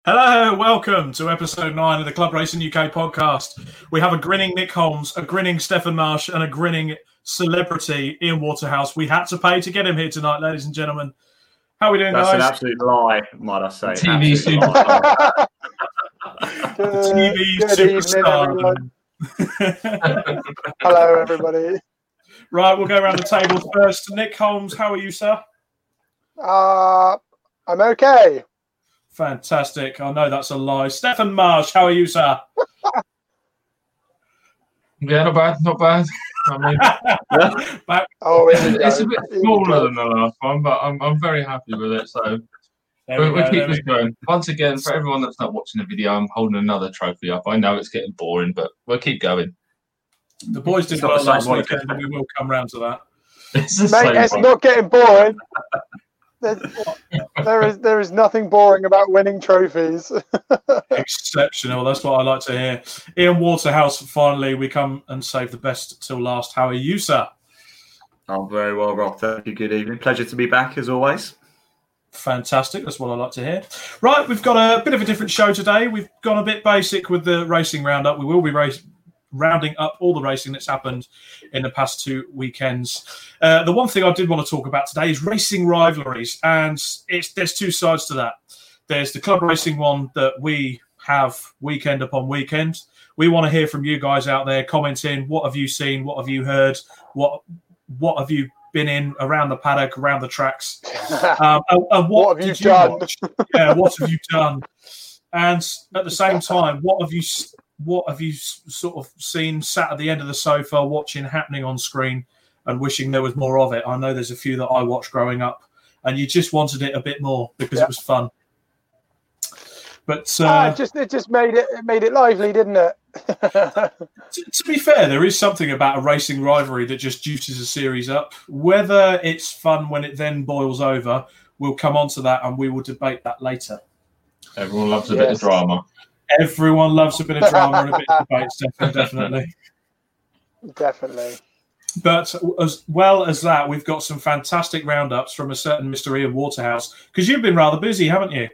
Hello, welcome to episode 9 of the Club Racing UK podcast. We have a grinning Nick Holmes, a grinning Stefan Marsh, and a grinning celebrity Ian Waterhouse. We had to pay to get him here tonight, ladies and gentlemen. How are we doing, That's guys? an absolute lie, might I say. TV superstar. TV superstar. Hello, everybody. Right, we'll go around the table first. Nick Holmes, how are you, sir? I'm okay. Fantastic. I know that's a lie. Stefan Marsh, how are you, sir? Yeah, not bad. I mean, it's a bit smaller than the last one, but I'm very happy with it. So we'll keep this going. Once again, for everyone that's not watching the video, I'm holding another trophy up. I know it's getting boring, but we'll keep going. The boys did well last weekend, and we will come round to that. It's not getting boring. There is nothing boring about winning trophies. Exceptional. That's what I like to hear. Ian Waterhouse, finally, we come and save the best till last. How are you, sir? I'm very well, Rob. Thank you. Good evening. Pleasure to be back, as always. Fantastic. That's what I like to hear. Right, we've got a bit of a different show today. We've gone a bit basic with the racing roundup. We will be rounding up all the racing that's happened in the past 2 weekends. The one thing I did want to talk about today is racing rivalries, and there's two sides to that. There's the club racing one that we have weekend upon weekend. We want to hear from you guys out there commenting. What have you seen? What have you heard? What have you been in around the paddock, around the tracks? And what have you done? Yeah, what have you done? And at the same time, what have you sort of seen sat at the end of the sofa watching happening on screen and wishing there was more of it? I know there's a few that I watched growing up and you just wanted it a bit more because it was fun. But it just made it lively, didn't it? to be fair, there is something about a racing rivalry that just juices a series up. Whether it's fun when it then boils over, we'll come on to that and we will debate that later. Everyone loves a bit of drama. Everyone loves a bit of drama and a bit of debate, definitely. Definitely. But as well as that, we've got some fantastic roundups from a certain Mr. Ian Waterhouse, because you've been rather busy, haven't you?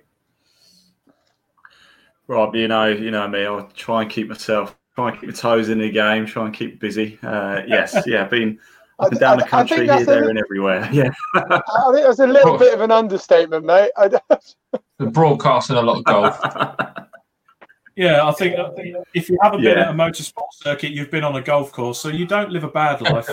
Rob, you know me. I'll try and keep my toes in the game, try and keep busy. Been up and down the country, here, there, and everywhere. Yeah. I think that's a little bit of an understatement, mate. We're broadcasting a lot of golf. Yeah, I think if you haven't been at a motorsport circuit, you've been on a golf course, so you don't live a bad life.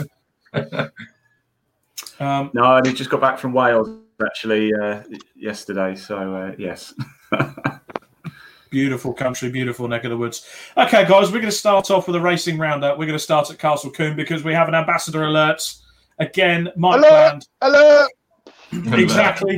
No, I just got back from Wales actually yesterday, so yes. Beautiful country, beautiful neck of the woods. Okay, guys, we're going to start off with a racing roundup. We're going to start at Castle Combe because we have an ambassador alert. Again, Mike Bland. Hello. Exactly.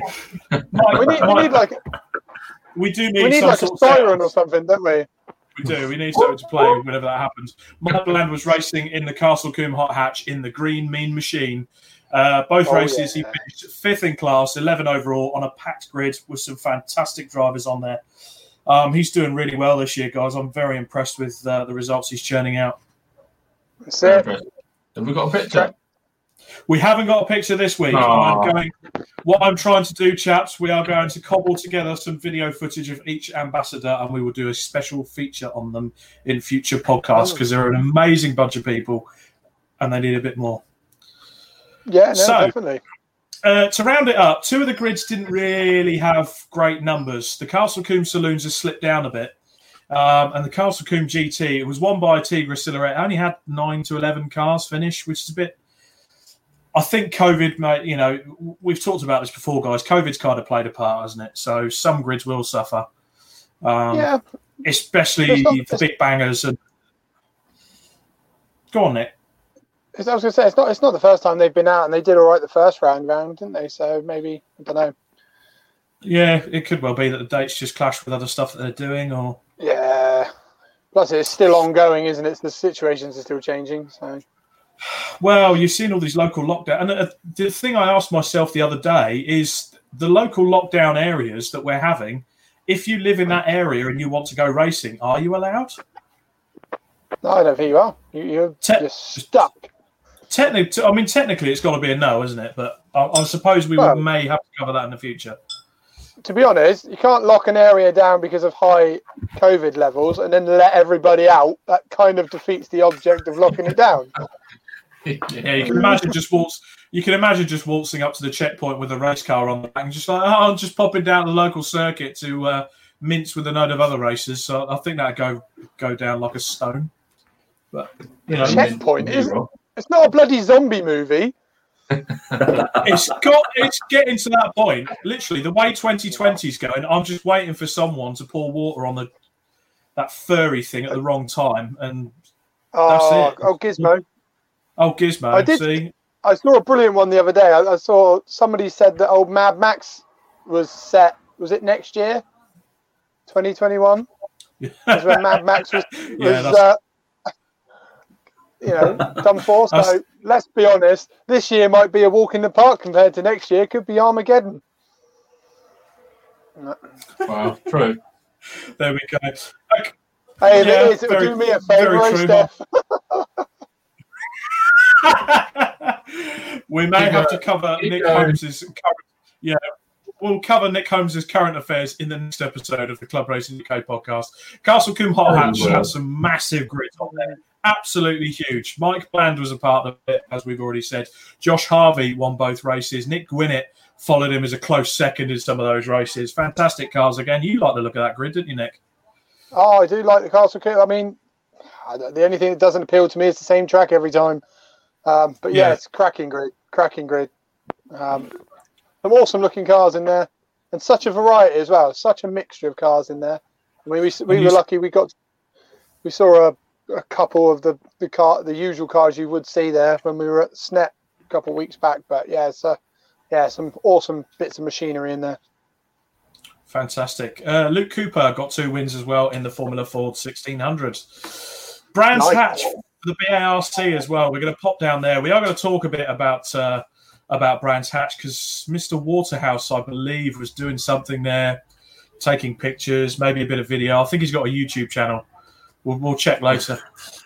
We need like a siren or something, don't we? We do. We need something to play whenever that happens. Mike Bland was racing in the Castle Combe Hot Hatch in the Green Mean Machine. Both races, he finished 5th in class, 11 overall on a packed grid with some fantastic drivers on there. He's doing really well this year, guys. I'm very impressed with the results he's churning out. That's it. Have we got a picture? We haven't got a picture this week. What I'm trying to do, chaps, we are going to cobble together some video footage of each ambassador and we will do a special feature on them in future podcasts because they're an amazing bunch of people and they need a bit more. Yeah, definitely. To round it up, 2 of the grids didn't really have great numbers. The Castle Combe Saloons has slipped down a bit. And the Castle Combe GT, it was won by Tigre Silhouette. It only had 9 to 11 cars finish, which is a bit... I think COVID, mate, we've talked about this before, guys. COVID's kind of played a part, hasn't it? So some grids will suffer. Especially the big bangers. And... Go on, Nick. I was going to say, it's not the first time they've been out, and they did all right the first round, didn't they? So maybe, I don't know. Yeah, it could well be that the dates just clash with other stuff that they're doing, or... Yeah. Plus, it's still ongoing, isn't it? The situations are still changing, so... Well, you've seen all these local lockdown. And the thing I asked myself the other day is the local lockdown areas that we're having, if you live in that area and you want to go racing, are you allowed? No, I don't think you are. You're just stuck. Technically, it's got to be a no, isn't it? But I suppose we may have to cover that in the future. to be honest, you can't lock an area down because of high COVID levels and then let everybody out. That kind of defeats the object of locking it down. Yeah, you can imagine just waltzing up to the checkpoint with a race car on the back and just like, I'm just popping down the local circuit to mince with a load of other racers. So I think that'd go down like a stone. But checkpoint it's not a bloody zombie movie. It's getting to that point. Literally, the way 2020 is going, I'm just waiting for someone to pour water on that furry thing at the wrong time, and that's it. Oh, Gizmo. Oh, Gizmo. I saw a brilliant one the other day. I saw somebody said that old Mad Max was set. Was it next year? 2021? Because when Mad Max was done for. So let's be honest. This year might be a walk in the park compared to next year. Could be Armageddon. Wow, true. There we go. Hey, if it is, it would do me a favour, Steph. We may have to cover Nick Holmes's current. Yeah, we'll cover Nick Holmes's current affairs in the next episode of the Club Racing UK podcast. Castle Combe Hot Hatch had some massive grit on there. Absolutely huge. Mike Bland was a part of it, as we've already said. Josh Harvey won both races. Nick Gwinnett followed him as a close second in some of those races. Fantastic cars again. You like the look of that grid, didn't you, Nick? Oh, I do like the Castle Combe. I mean, the only thing that doesn't appeal to me is the same track every time. But yeah, it's cracking grid. Some awesome looking cars in there, and such a variety as well. Such a mixture of cars in there. I mean, we were lucky. We saw a couple of the usual cars you would see there when we were at SNET a couple of weeks back. But some awesome bits of machinery in there. Fantastic. Luke Cooper got 2 wins as well in the Formula Ford 1600. Brands Hatch for the BARC as well. We're going to pop down there. We are going to talk a bit about Brands Hatch because Mr. Waterhouse, I believe, was doing something there, taking pictures, maybe a bit of video. I think he's got a YouTube channel. We'll check later.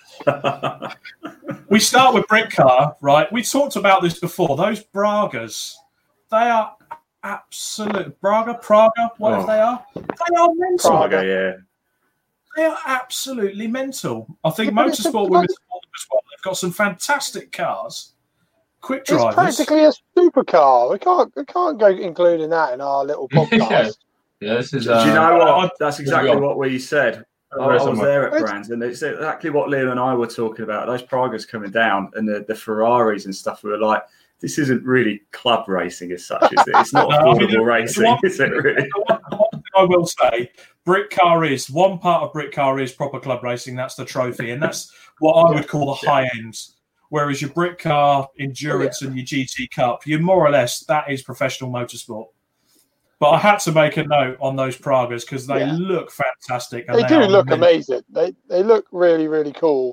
We start with Britcar, right? We talked about this before. Those Bragas, they are absolute Praga, whatever they are mental. Praga, yeah. They are absolutely mental. I think Motorsport Women's as well. They've got some fantastic cars, quick drivers. It's practically a supercar. We can't go including that in our little podcast. Yeah, this is. Do you know what? That's exactly what we said. I was there at Brands, and it's exactly what Liam and I were talking about. Those Pragas coming down, and the Ferraris and stuff. We were like, this isn't really club racing as such, is it? It's not affordable racing, is it really? I will say, Britcar is one part of Britcar is proper club racing. That's the trophy, and that's what I would call the high ends. Whereas your Britcar Endurance and your GT Cup, you more or less that is professional motorsport. But I had to make a note on those Pragas because they look fantastic. And they do look amazing. They look really, really cool.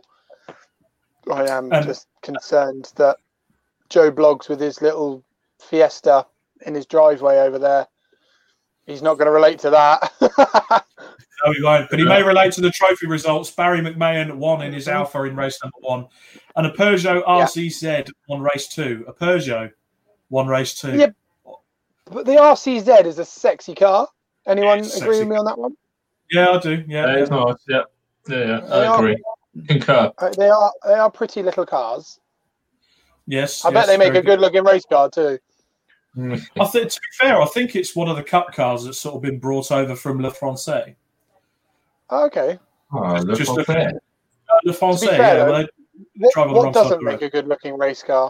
I am just concerned that Joe Bloggs with his little Fiesta in his driveway over there, he's not going to relate to that. No, he won't. But he may relate to the trophy results. Barry McMahon won in his Alpha in race number 1. And a Peugeot RCZ won race 2. A Peugeot won race 2. Yeah, but the RCZ is a sexy car. Anyone agree with me on that one? Yeah, I do. Yeah, it's nice. Yeah. I agree. Concur. They are pretty little cars. Yes. I bet they make a good-looking race car too. I think, to be fair, I think it's one of the Cup cars that's sort of been brought over from Le Francais. Okay. Le Francais. Le Francais, what doesn't make a good-looking race car?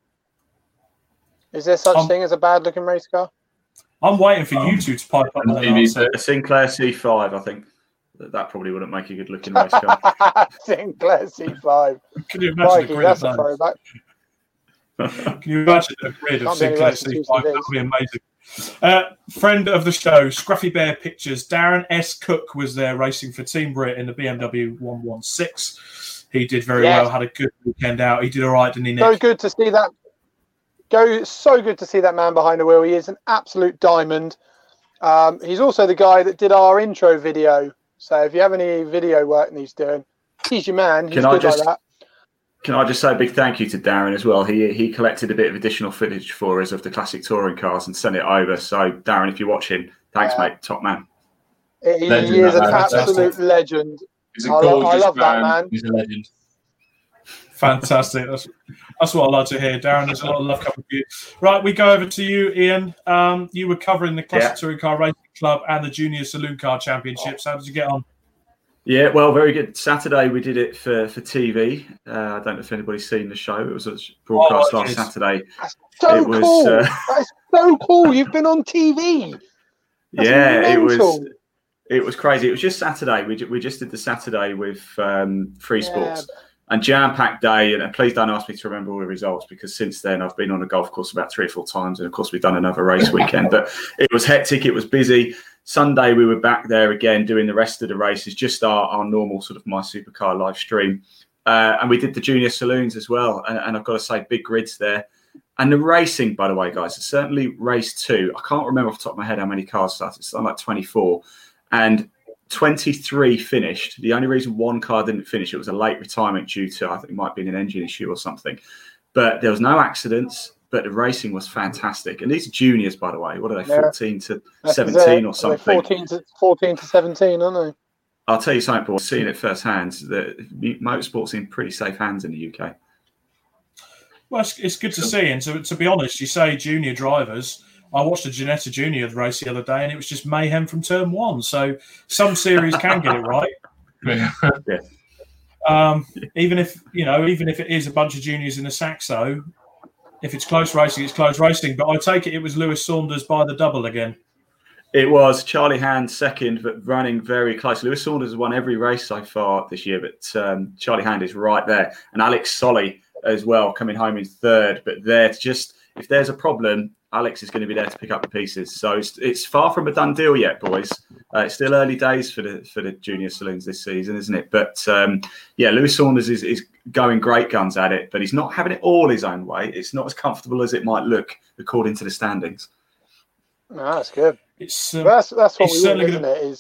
Is there such thing as a bad-looking race car? I'm waiting for you two to pipe up with an answer. A Sinclair C5, I think. That probably wouldn't make a good-looking race car. Sinclair C5. Can you imagine the grid that's a throwback. Can you imagine the grid of Sinclair C5? That would be amazing. Friend of the show, Scruffy Bear Pictures, Darren S. Cook was there racing for Team Brit in the BMW 116. He did very well, had a good weekend out. He did all right, didn't he, Nick? So good to see that. So good to see that man behind the wheel. He is an absolute diamond. He's also the guy that did our intro video. So if you have any video work that he's doing, he's your man. He's good like that. Can I just say a big thank you to Darren as well? He collected a bit of additional footage for us of the classic touring cars and sent it over. So Darren, if you're watching, Thanks, mate. Top man. He is an absolute legend. He's a gorgeous I love man. that man. He's a legend. Fantastic. That's what I like to hear, Darren. There's a lot of love coming for you. Right, we go over to you, Ian. You were covering the Classic Touring Car Racing Club and the Junior Saloon Car Championships. How did you get on? Yeah, well, very good. Saturday we did it for TV. I don't know if anybody's seen the show. It was a broadcast last Saturday. That's so cool. That's so cool. You've been on TV. That's mental. It was crazy. It was just Saturday. We just did the Saturday with Free Sports and jam-packed day. And please don't ask me to remember all the results because since then I've been on a golf course about 3 or 4 times. And of course we've done another race weekend. But it was hectic. It was busy. Sunday we were back there again doing the rest of the races, just our normal sort of My Supercar live stream. And we did the junior saloons as well. And I've got to say, big grids there. And the racing, by the way, guys, it's certainly race 2. I can't remember off the top of my head how many cars started. It's like 24. And 23 finished. The only reason one car didn't finish, it was a late retirement due to, I think it might have been an engine issue or something. But there was no accidents. But the racing was fantastic. And these are juniors, by the way. What are they, 14 to 17 or something? 14 to 17, aren't they? I'll tell you something, Paul. Seeing it firsthand, the motorsport's in pretty safe hands in the UK. Well, it's good to see. And to be honest, you say junior drivers. I watched a Ginetta Junior race the other day, and it was just mayhem from turn 1. So some series can get it right. Even if it is a bunch of juniors in a Saxo, if it's close racing, it's close racing. But I take it was Lewis Saunders by the double again. It was Charlie Hand second, but running very close. Lewis Saunders has won every race so far this year, but Charlie Hand is right there. And Alex Solly as well, coming home in third. But if there's a problem, Alex is going to be there to pick up the pieces. So it's far from a done deal yet, boys. It's still early days for the junior saloons this season, isn't it? But Lewis Saunders is going great guns at it, but he's not having it all his own way. It's not as comfortable as it might look according to the standings. No, that's good. It's that's what we want, isn't it?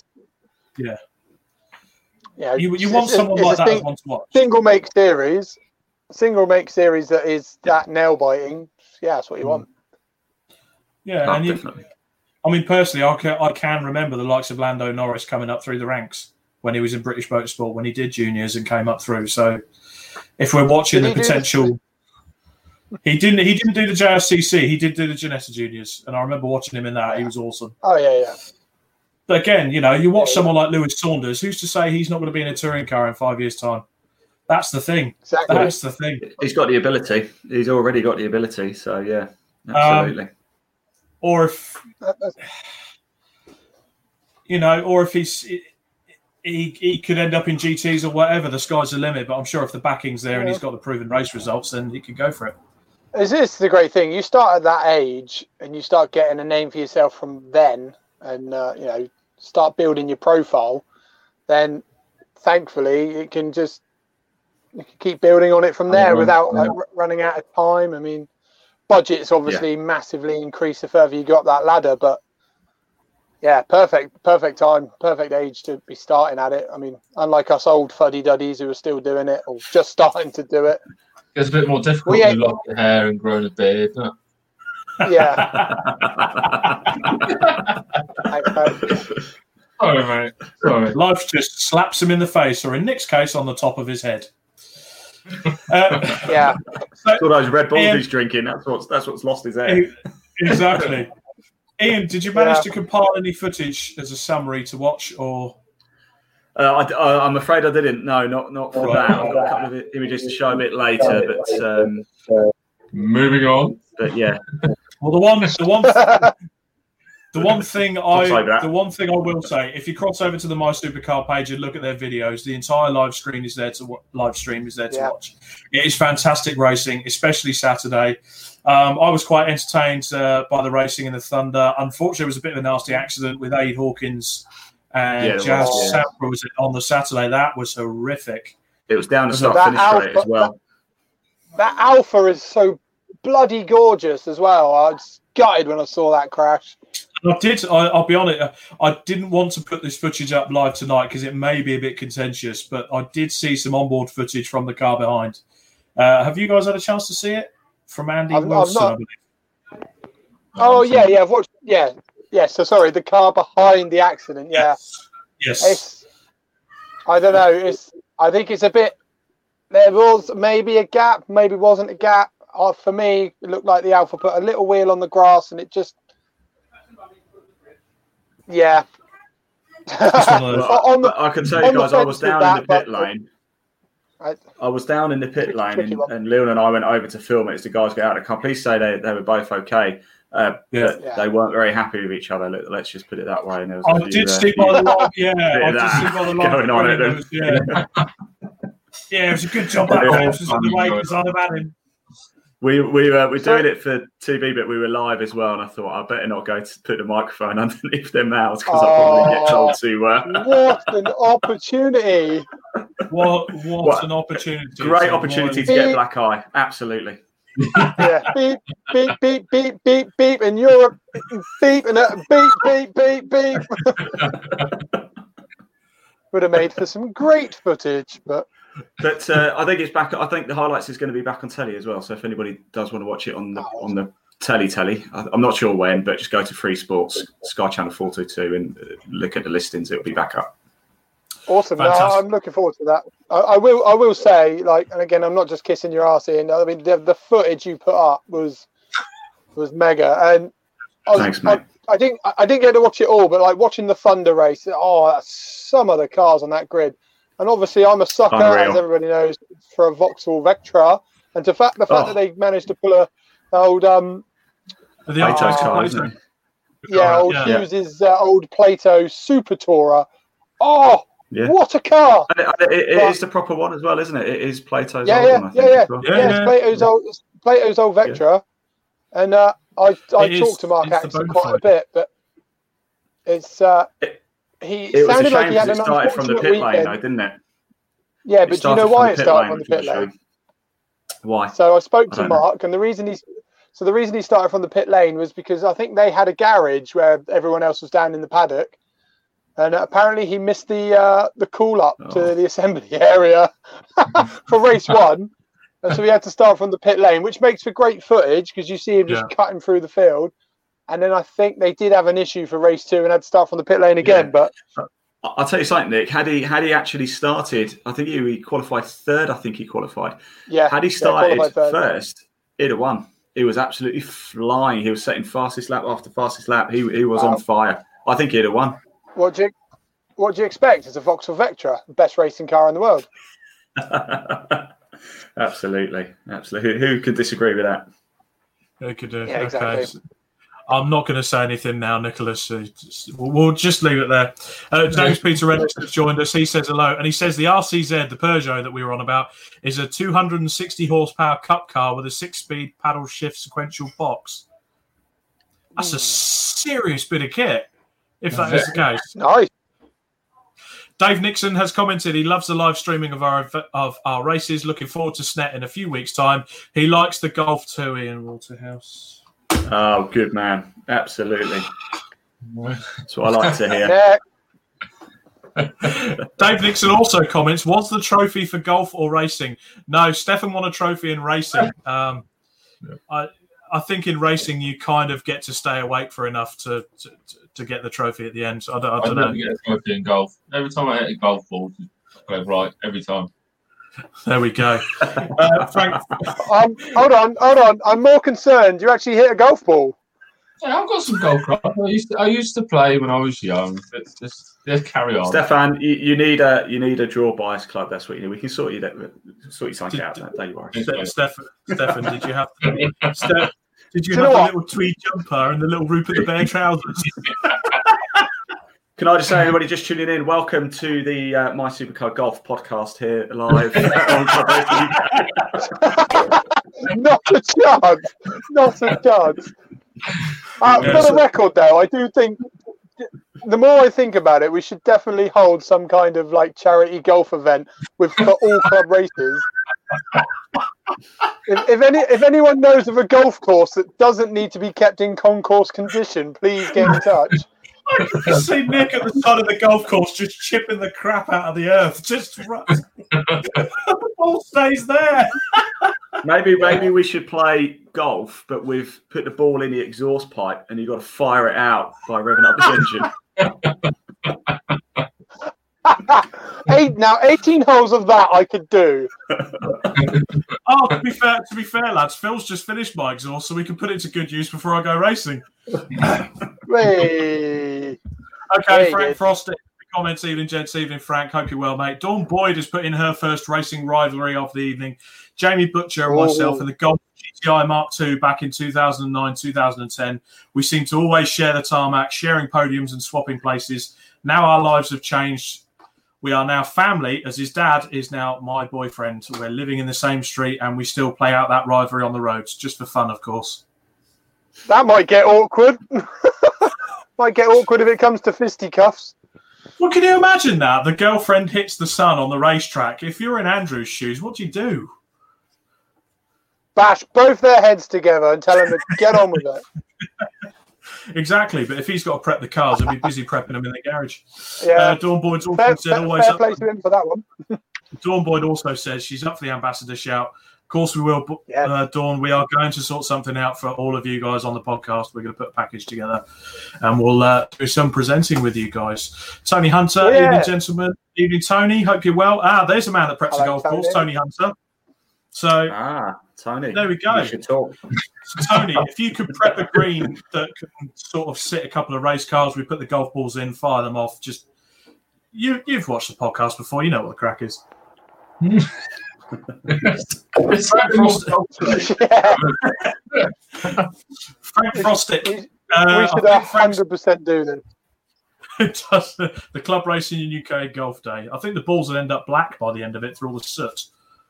You want someone like that to watch. Single make series that is that nail biting. Yeah, that's what you want. Yeah, and definitely. I mean, personally, I can remember the likes of Lando Norris coming up through the ranks when he was in British Motorsport, when he did juniors and came up through. So, if we're watching the potential, he didn't do the JSCC. He did do the Ginetta Juniors, and I remember watching him in that. He was awesome. Oh yeah. But again, you watch someone like Lewis Saunders. Who's to say he's not going to be in a touring car in 5 years' time? That's the thing. Exactly. That's the thing. He's got the ability. He's already got the ability. So yeah, absolutely. Or if he could end up in GTs or whatever, the sky's the limit. But I'm sure if the backing's there and he's got the proven race results, then he could go for it. This is the great thing. You start at that age and you start getting a name for yourself from then, and start building your profile. Then, thankfully, you can keep building on it from there without running out of time. I mean, budgets obviously massively increase the further you go up that ladder, but perfect time, perfect age to be starting at it. I mean, unlike us old fuddy-duddies who are still doing it or just starting to do it. It's a bit more difficult when you lock your hair and growing a beard, isn't it? Yeah. Sorry, mate. Sorry. Life just slaps him in the face, or in Nick's case, on the top of his head. Yeah. So, all those Red Bulls he's drinking. That's what's lost his hair. Exactly. Ian, did you manage to compile any footage as a summary to watch, or? I'm afraid I didn't. No, not for that. I've got a couple of images to show a bit later, but moving on. But yeah. Well, the one thing I will say, if you cross over to the My Supercar page and look at their videos, the entire live stream is there to watch. It is fantastic racing, especially Saturday. I was quite entertained by the racing in the Thunder. Unfortunately, it was a bit of a nasty accident with Aid Hawkins and Jazz Sapra on the Saturday. That was horrific. It was down the start-finish straight as well. That Alpha is so bloody gorgeous as well. I was gutted when I saw that crash. I'll be honest, I didn't want to put this footage up live tonight because it may be a bit contentious, but I did see some onboard footage from the car behind. Have you guys had a chance to see it? From Andy Wilson, I believe. Oh, yeah, I've watched, yeah, So sorry, the car behind the accident. Yeah. Yes. I don't know. I think it's a bit. There was maybe a gap, maybe wasn't a gap. For me, it looked like the Alfa put a little wheel on the grass, and it just. Yeah. I can tell you guys, I was down in the pit lane. I was down in the pit lane, and Leon and I went over to film it as the guys get out of the car. Please say they were both okay. They weren't very happy with each other. Let's just put it that way. And there was I did see by the log. Yeah, I did see by the log going on it. Yeah, it was a good job. That was the way design about him. We were doing it for TV, but we were live as well. And I thought I better not go to put the microphone underneath their mouths because I'll probably get told to. What an opportunity! What an opportunity! Great opportunity to get a black eye. Absolutely. Yeah, beep, beep, beep, beep, beep, beep, and you're beep, and beep, beep, beep, beep. Would have made for some great footage, but I think it's back. I think the highlights is going to be back on telly as well. So if anybody does want to watch it on the telly, I'm not sure when, but just go to Free Sports, Sky Channel 422, and look at the listings. It'll be back up. Awesome. No, I'm looking forward to that. I will say, and again, I'm not just kissing your ass, Ian. I mean, the footage you put up was mega, and thanks, mate. I didn't get to watch it all, but watching the Thunder race, some of the cars on that grid, and obviously I'm a sucker, as everybody knows, for a Vauxhall Vectra, and the fact that they managed to pull a old Plato's car, isn't it? Yeah, Hughes's old Plato Super Tourer. Oh. Yeah. What a car! And it is the proper one as well, isn't it? It is Plato's old one, I think. It's Plato's old Vectra. Yeah. And I talked to Mark Axon quite a bit, but it's he sounded like he had an started from the pit lane, though, didn't it? Yeah, but do you know why it started from the pit lane? Why? So I spoke to Mark, and the reason he started from the pit lane was because I think they had a garage where everyone else was down in the paddock. And apparently he missed the call up to the assembly area for race one. And so we had to start from the pit lane, which makes for great footage because you see him just cutting through the field. And then I think they did have an issue for race two and had to start from the pit lane again. Yeah. But I'll tell you something, Nick. Had he actually started, I think he qualified third. I think he qualified. Yeah. Had he started first, he'd have won. He was absolutely flying. He was setting fastest lap after fastest lap. He was on fire. I think he'd have won. What do you expect? It's a Vauxhall Vectra, the best racing car in the world. Absolutely. Who could disagree with that? Who could do? Yeah, exactly. Okay. I'm not going to say anything now, Nicholas. We'll just leave it there. James Peter Reddish has joined us. He says hello, and he says the RCZ, the Peugeot that we were on about, is a 260 horsepower cup car with a 6-speed paddle shift sequential box. That's a serious bit of kit. If that is the case. Nice. Dave Nixon has commented he loves the live streaming of our races. Looking forward to SNET in a few weeks' time. He likes the Golf too, Ian Waterhouse. Oh, good man. Absolutely. That's what I like to hear. Dave Nixon also comments, was the trophy for golf or racing? No, Stefan won a trophy in racing. I think in racing you kind of get to stay awake for enough to get the trophy at the end. So I don't know. I get a trophy in golf. Every time I hit a golf ball, I go right every time. There we go. Frank, hold on. I'm more concerned. You actually hit a golf ball. Yeah, I've got some golf clubs. I used to play when I was young. Just carry on. Stefan, you need a draw bias club. That's what you need. We can sort you something out. Don't you worry. Stefan, did you have? Did you have the little tweed jumper and the little Rupert the Bear trousers? Can I just say, anybody just tuning in, welcome to the My Supercar Golf podcast here live. Not a chance. For the record, though, I do think the more I think about it, we should definitely hold some kind of charity golf event for all club races. If anyone knows of a golf course that doesn't need to be kept in concourse condition, please get in touch. I can see Nick at the side of the golf course just chipping the crap out of the earth. The ball stays there. Maybe we should play golf, but we've put the ball in the exhaust pipe, and you've got to fire it out by revving up the engine. Now 18 holes of that I could do. Oh, to be fair, lads, Phil's just finished my exhaust, so we can put it to good use before I go racing. Hey. Okay, Frank Frosty. Comments, evening, gents, evening, Frank. Hope you're well, mate. Dawn Boyd has put in her first racing rivalry of the evening. Jamie Butcher and myself in the Golf GTI Mark II back in 2009, 2010. We seem to always share the tarmac, sharing podiums and swapping places. Now our lives have changed. We are now family, as his dad is now my boyfriend. We're living in the same street, and we still play out that rivalry on the roads, just for fun, of course. That might get awkward. Might get awkward if it comes to fisticuffs. Well, can you imagine that? The girlfriend hits the son on the racetrack. If you're in Andrew's shoes, what do you do? Bash both their heads together and tell them to get on with it. Exactly, but if he's got to prep the cars, he'll be busy prepping them in the garage. Yeah. Dawn Boyd's also said always fair play to him for that one. Dawn Boyd also says she's up for the ambassador shout. Of course we will, yeah. Dawn. We are going to sort something out for all of you guys on the podcast. We're going to put a package together, and we'll do some presenting with you guys. Tony Hunter, evening, gentlemen. Evening, Tony. Hope you're well. There's a man that preps a golf course, Tony Hunter. So, Tony. There we go. We should talk. So, Tony, if you could prep a green that can sort of sit a couple of race cars, we put the golf balls in, fire them off. Just you've watched the podcast before. You know what the crack is. Frank Frostic. We should 100% do this. It does the club racing in UK golf day. I think the balls will end up black by the end of it through all the soot.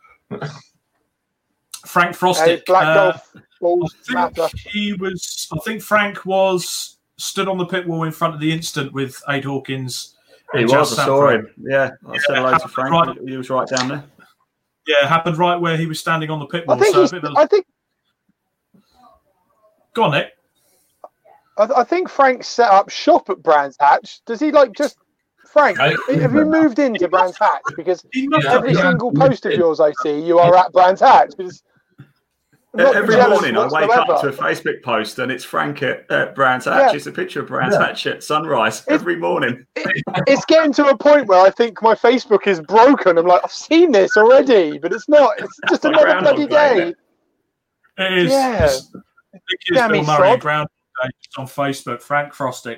Frank Frostic. Black golf balls matter. I think Frank was stood on the pit wall in front of the Instant with Aid Hawkins. He was. I saw him. Yeah, I said hello to Frank. Right. He was right down there. Yeah, it happened right where he was standing on the pit wall. I think. Go on, Nick. I think Frank set up shop at Brands Hatch. Does he Frank? Have you moved into Brands Hatch? Because every single post of yours I see, you are at Brands Hatch. Every morning I wake up to a Facebook post and it's Frank at Brands Hatch. It's a picture of Brands Hatch at sunrise every morning. It's getting to a point where I think my Facebook is broken. I'm like, I've seen this already, but it's not. It's just another bloody day. It is. Yeah. Bill Murray Ground on Facebook. Frank Frostic.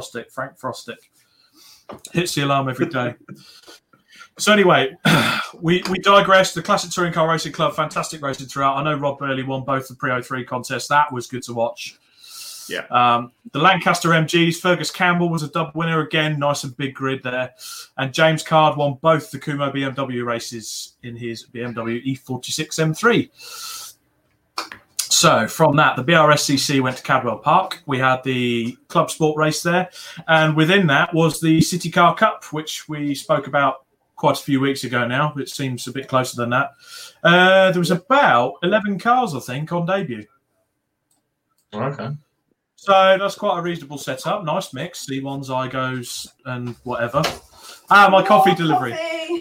Hits the alarm every day. So anyway, we digress. The Classic Touring Car Racing Club, fantastic racing throughout. I know Rob Burley won both the Pre-03 contests. That was good to watch. Yeah. The Lancaster MGs, Fergus Campbell was a dub winner again. Nice and big grid there. And James Card won both the Kumo BMW races in his BMW E46 M3. So from that, the BRSCC went to Cadwell Park. We had the Club Sport race there. And within that was the City Car Cup, which we spoke about quite a few weeks ago now. It seems a bit closer than that. There was about 11 cars, I think, on debut. Okay. So that's quite a reasonable setup. Nice mix. C1s, Igos, and whatever. My coffee delivery.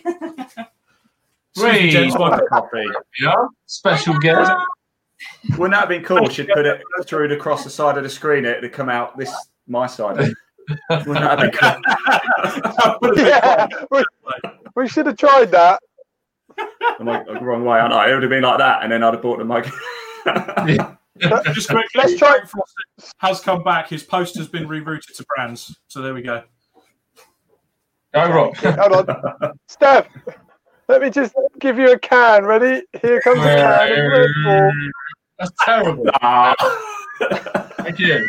James, my coffee. Yeah. Special guest. Wouldn't that have been cool? She'd put it through across the side of the screen. It'd come out my side. Wouldn't that have been cool? Yeah. We should have tried that. I'm like the wrong way, aren't I? It would have been like that, and then I'd have bought the mic. Just quickly, let's try. Has come back. His post has been rerouted to Brands. So there we go. Go, Rob. Hold on, Steph. Let me just give you a can. Ready? Here comes a can of Red Bull. That's terrible. Thank you.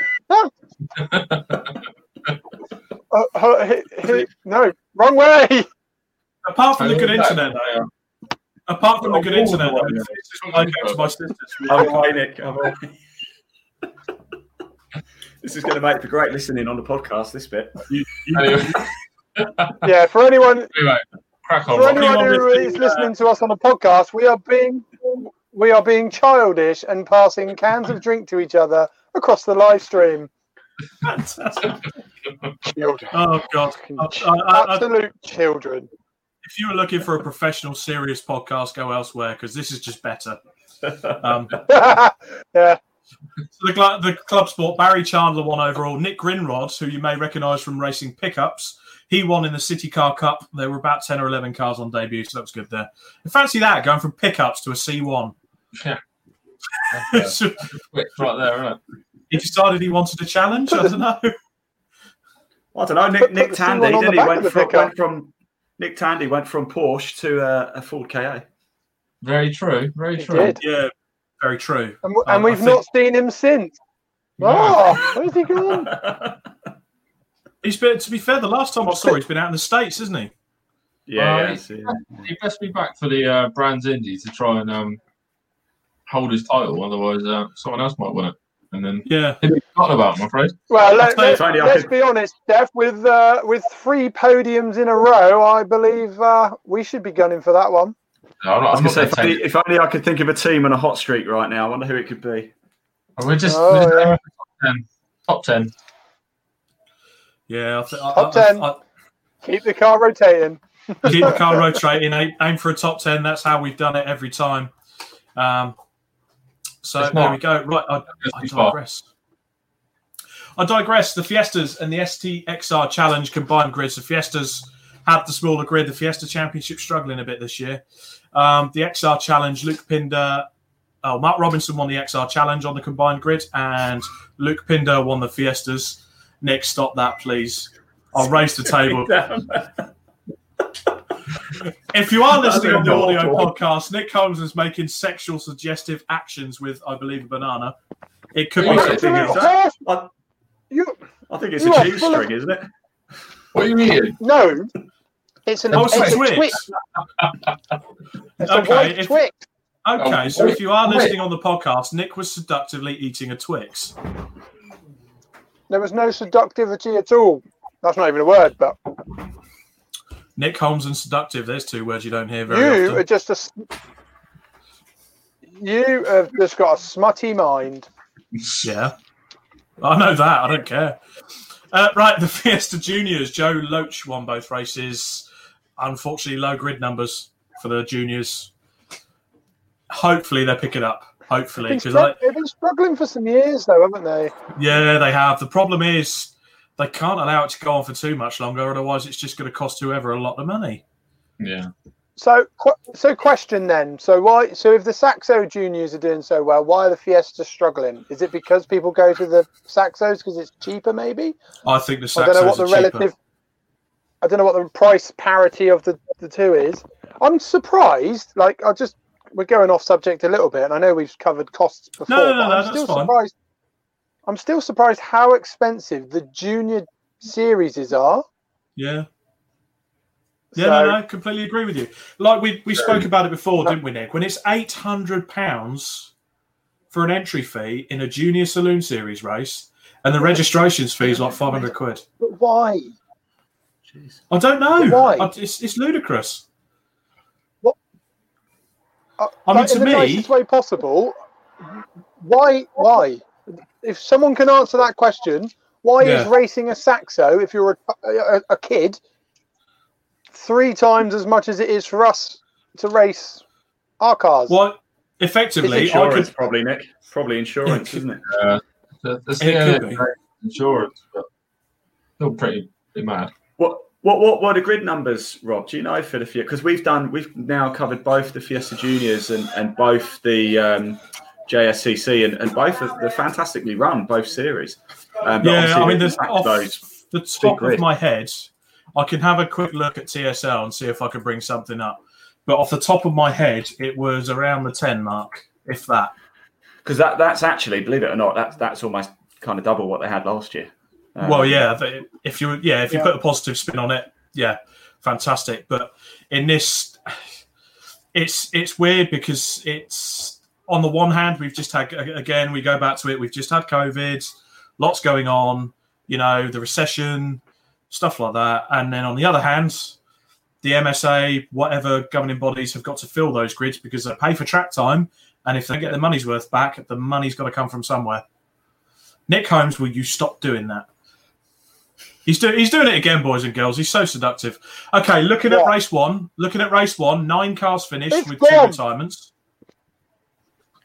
No, wrong way. Apart from the good internet, though. Apart from the good internet, though. This is what I go to my sisters. Nick. This is going to make for great listening on the podcast, this bit. Yeah, for anyone... Anyway, crack on. For anyone who is listening to us on the podcast, we are being childish and passing cans of drink to each other across the live stream. Fantastic. Children. Oh, God. Absolute children. If you were looking for a professional, serious podcast, go elsewhere, because this is just better. Yeah. So the club sport, Barry Chandler won overall. Nick Grinrod, who you may recognise from racing pickups, he won in the City Car Cup. There were about 10 or 11 cars on debut, so that was good there. And fancy that, going from pickups to a C1. Yeah. So, Right there, isn't it? he decided he wanted a challenge. I don't know. I don't know. Nick Tandy, didn't he? Nick Tandy went from Porsche to a Ford KA. Very true. Very He true. did. Yeah, very true. And we've not seen him since. Oh, where's he gone? He's been, to be fair, the last time I saw he's been out in the States, isn't he? Yeah, He best be back for the Brands Indy to try and hold his title. Otherwise, someone else might win it. And then he'll be forgotten about, I'm afraid. Well, let's be honest, Steph. With 3 podiums in a row, I believe we should be gunning for that one. No, I'm not, I was going to say, if only I could think of a team on a hot streak right now. I wonder who it could be. We're just top 10. Yeah, top 10. Keep the car rotating. Keep the car rotating. Aim for a top 10. That's how we've done it every time. So there we go. Right, I digress. I digress. The Fiestas and the STXR Challenge combined grids. The Fiestas had the smaller grid. The Fiesta Championship struggling a bit this year. The XR Challenge, Mark Robinson won the XR Challenge on the combined grid, and Luke Pinder won the Fiestas. Nick, stop that, please. I'll raise the table. If you are listening on the audio podcast, Nick Holmes is making sexual suggestive actions with, I believe, a banana. It could be something else. I think it's a cheese string, isn't it? What do you mean? No. It's a Twix. It's a white Twix. Okay, so if you are listening on the podcast, Nick was seductively eating a Twix. There was no seductivity at all. That's not even a word, but... Nick Holmes and seductive, there's 2 words you don't hear very often. You have just got a smutty mind. Yeah. I know that. I don't care. Right, the Fiesta Juniors. Joe Loach won both races. Unfortunately, low grid numbers for the juniors. Hopefully, they pick it up. Hopefully. They've been struggling for some years, though, haven't they? Yeah, they have. The problem is they can't allow it to go on for too much longer. Otherwise, it's just going to cost whoever a lot of money. Yeah. So question then. So if the Saxo juniors are doing so well, why are the Fiestas struggling? Is it because people go to the Saxos because it's cheaper, maybe? I think the Saxos are cheaper. I don't know what the price parity of the 2 is. I'm surprised. We're going off subject a little bit, and I know we've covered costs before. No, that's fine. I'm still surprised how expensive the junior series are. Yeah. Yeah, no, completely agree with you. Like we spoke about it before, didn't we, Nick? When it's £800 for an entry fee in a junior saloon series race, and the registrations fee is like £500. But why? Jeez. I don't know. Why? It's ludicrous. What? I mean, to in the me, nicest way possible. Why? If someone can answer that question, why is racing a Saxo, if you're a kid, 3 times as much as it is for us to race our cars? Well, effectively, insurance, probably, Nick. Probably insurance, isn't it? It could be. Insurance, but still pretty mad. What are the grid numbers, Rob? Do you know for the Fiesta? Because we've now covered both the Fiesta Juniors and both the JSCC and both they're fantastically run, both series. I mean, the top of my head, I can have a quick look at TSL and see if I can bring something up. But off the top of my head, it was around the 10 mark, if that. Because that's actually, believe it or not, that's almost kind of double what they had last year. If you put a positive spin on it, fantastic. But in this, it's weird because it's on the one hand we've just had, again, we go back to it, we've just had COVID, lots going on, the recession, stuff like that, and then on the other hand, the MSA, whatever governing bodies have got to fill those grids because they pay for track time, and if they get their money's worth back, the money's got to come from somewhere. Nick Holmes, will you stop doing that? He's doing it again, boys and girls. He's so seductive. Okay, looking at race one, 9 cars finished with 2 retirements.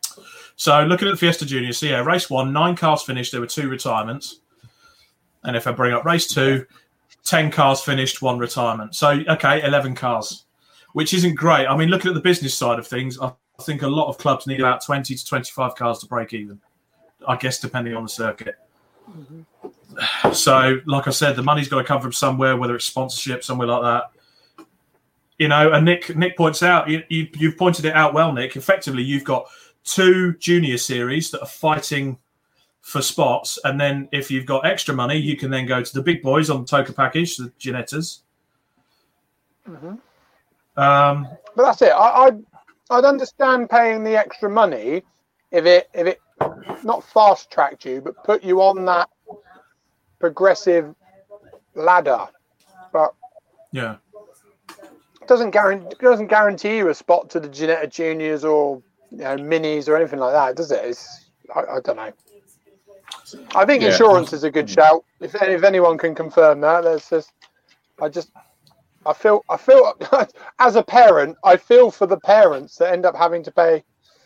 So looking at the Fiesta Juniors, so yeah, race 1, 9 cars finished. There were 2 retirements. And if I bring up race 2, 10 cars finished, 1 retirement. So, okay, 11 cars, which isn't great. I mean, looking at the business side of things, I think a lot of clubs need about 20 to 25 cars to break even, I guess, depending on the circuit. Mm-hmm. So, like I said, the money's got to come from somewhere, whether it's sponsorship, somewhere like that. You know, and Nick points out, you've pointed it out well, Nick. Effectively, you've got 2 junior series that are fighting for spots, and then if you've got extra money, you can then go to the big boys on the TOCA package, the Ginettas. Mm-hmm. But that's it. I'd understand paying the extra money if it not fast tracked you, but put you on that progressive ladder. But yeah, it doesn't guarantee you a spot to the Ginetta Juniors or minis or anything like that, does it? I don't know. I think insurance is a good shout. If anyone can confirm that, I feel as a parent, I feel for the parents that end up having to pay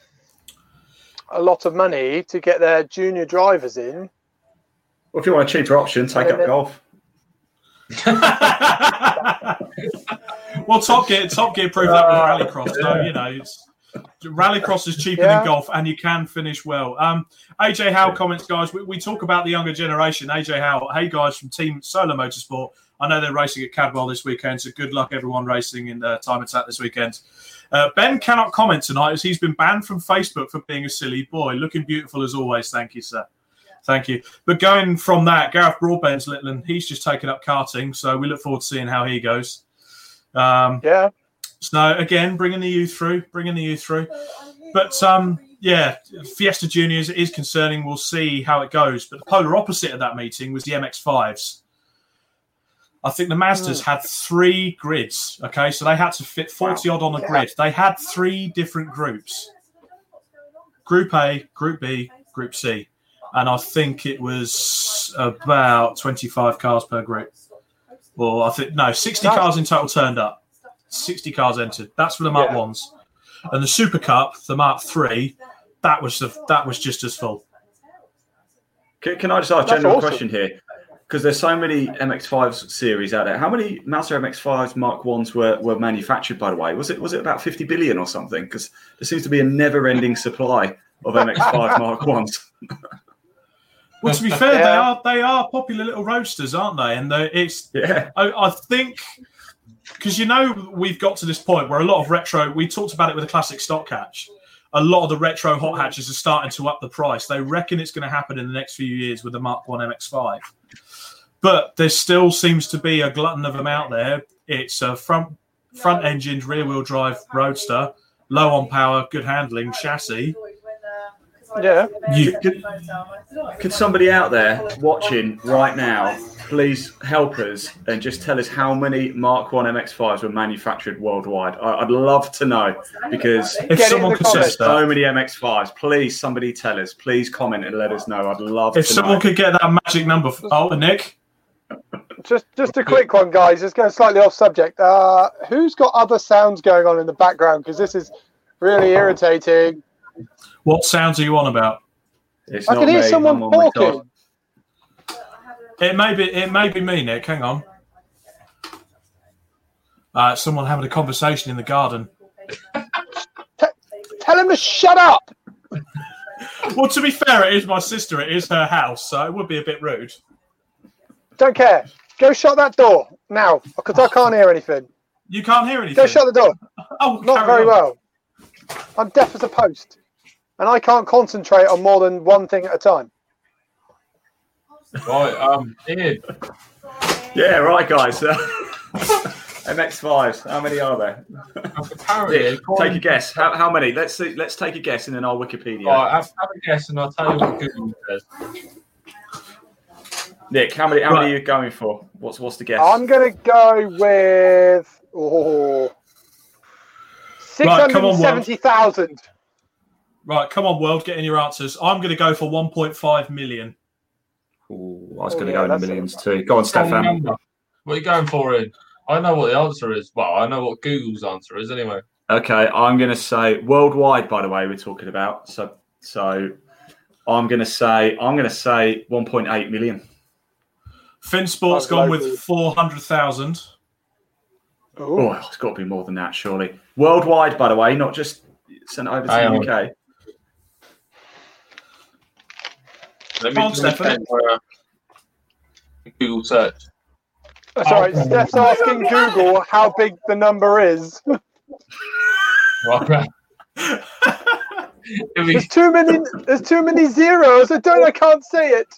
a lot of money to get their junior drivers in. Well, if you want a cheaper option, take up golf. Well, Top Gear proved that with Rallycross, though. Rallycross is cheaper than golf, and you can finish well. AJ Howe comments, guys. We talk about the younger generation. AJ Howe, hey guys from Team Solar Motorsport. I know they're racing at Cadwell this weekend, so good luck everyone racing in Time Attack this weekend. Ben cannot comment tonight as he's been banned from Facebook for being a silly boy. Looking beautiful as always. Thank you, sir. Thank you. But going from that, Gareth Broadbent's little, and he's just taken up karting, so we look forward to seeing how he goes. Yeah. So again, bringing the youth through. But Fiesta Juniors is concerning. We'll see how it goes. But the polar opposite of that meeting was the MX-5s. I think the Mazdas had 3 grids. Okay, so they had to fit 40 odd on a grid. They had 3 different groups: Group A, Group B, Group C, and I think it was about 25 cars per group. Well, 60 cars in total turned up. 60 cars entered. That's for the Mark 1s. And the Super Cup, the Mark 3, that was just as full. Can I just ask a general question here? Because there's so many MX-5 series out there. How many Mazda MX-5s Mark 1s were manufactured, by the way? Was it about 50 billion or something? Because there seems to be a never-ending supply of MX-5 Mark 1s. Well, to be fair, they are popular little roadsters, aren't they? And I think... Because, we've got to this point where a lot of retro... We talked about it with the classic stock hatch. A lot of the retro hot hatches are starting to up the price. They reckon it's going to happen in the next few years with the Mark 1 MX-5. But there still seems to be a glutton of them out there. It's a front-engined, rear-wheel drive roadster, low on power, good handling chassis. Yeah. Could somebody out there watching right now please help us and just tell us how many Mark 1 MX-5s were manufactured worldwide? I'd love to know, because if someone could say so many MX-5s, please somebody tell us. Please comment and let us know. I'd love to know. If someone could get that magic number. Nick? Just a quick one, guys. Just going slightly off subject. Who's got other sounds going on in the background? Because this is really irritating. What sounds are you on about? I can hear someone talking. It may be me, Nick. Hang on. Someone having a conversation in the garden. Tell him to shut up. Well, to be fair, it is my sister. It is her house, so it would be a bit rude. Don't care. Go shut that door now, because I can't hear anything. You can't hear anything? Go shut the door. Oh, not very well. I'm deaf as a post, and I can't concentrate on more than one thing at a time. Right, Ian. Yeah, right, guys. MX-5s. How many are there? Apparently, take a guess. How many? Let's see. Let's take a guess, and then I'll Wikipedia. Right, have a guess, and I'll tell you what Google says. Nick, how many are you going for? What's the guess? I'm going to go with 670,000. Right, come on, world, get in your answers. I'm going to go for 1.5 million. Ooh, I was going to go in the millions too. Go on, Stefan. What are you going for, Ian? I know what the answer is. Well, I know what Google's answer is anyway. Okay, I'm going to say worldwide, by the way, we're talking about. So So I'm going to say 1.8 million. FinSport's gone with 400,000. Oh, it's got to be more than that, surely. Worldwide, by the way, not just sent over to the UK. Let me Google search. That's all right. Steph's asking Google how big the number is. There's too many zeros. I can't say it.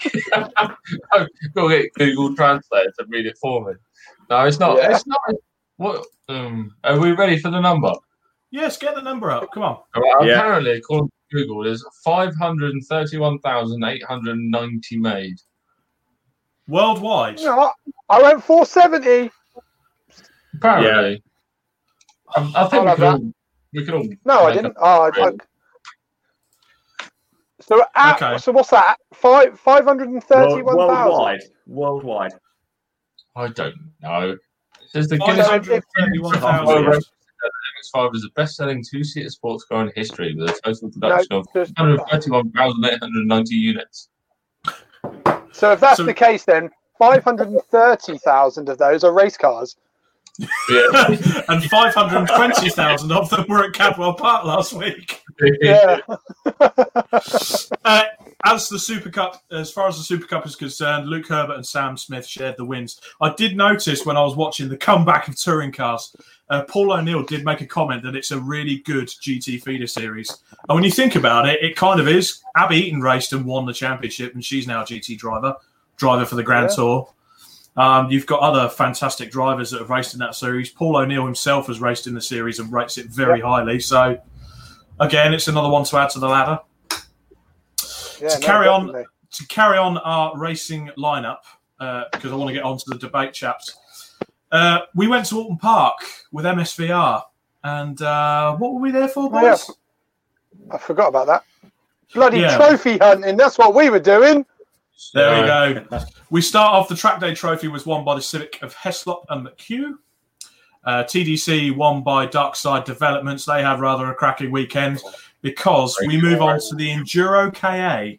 Go get Google Translate to read it for me. No, it's not. Yeah. It's not. What? Are we ready for the number? Yes, get the number up. Come on. Apparently, according to Google, there's 531,890 made worldwide. No, I went 470. Apparently, I think we can all. No, I didn't. So what's that? 531,000 worldwide. I don't know. It says the Guinness MX-5 is the best-selling two-seater sports car in history with a total production of 131,890 units. So if that's the case, then 530,000 of those are race cars. Yeah. And 520,000 of them were at Cadwell Park last week. Yeah. As far as the Super Cup is concerned, Luke Herbert and Sam Smith shared the wins. I did notice when I was watching the comeback of touring cars, Paul O'Neill did make a comment that it's a really good GT feeder series. And when you think about it, it kind of is. Abby Eaton raced and won the championship, and she's now a GT driver for the Grand Tour. You've got other fantastic drivers that have raced in that series. Paul O'Neill himself has raced in the series and rates it very highly. So, again, it's another one to add to the ladder. Yeah, to carry on our racing lineup, because I want to get on to the debate, chaps. We went to Alton Park with MSVR, and what were we there for, boys? I forgot about that. Bloody trophy hunting, that's what we were doing. There we go. We start off, the track day trophy was won by the Civic of Heslop and McHugh. TDC won by Dark Side Developments. They had rather a cracking weekend because we move on to the Enduro KA.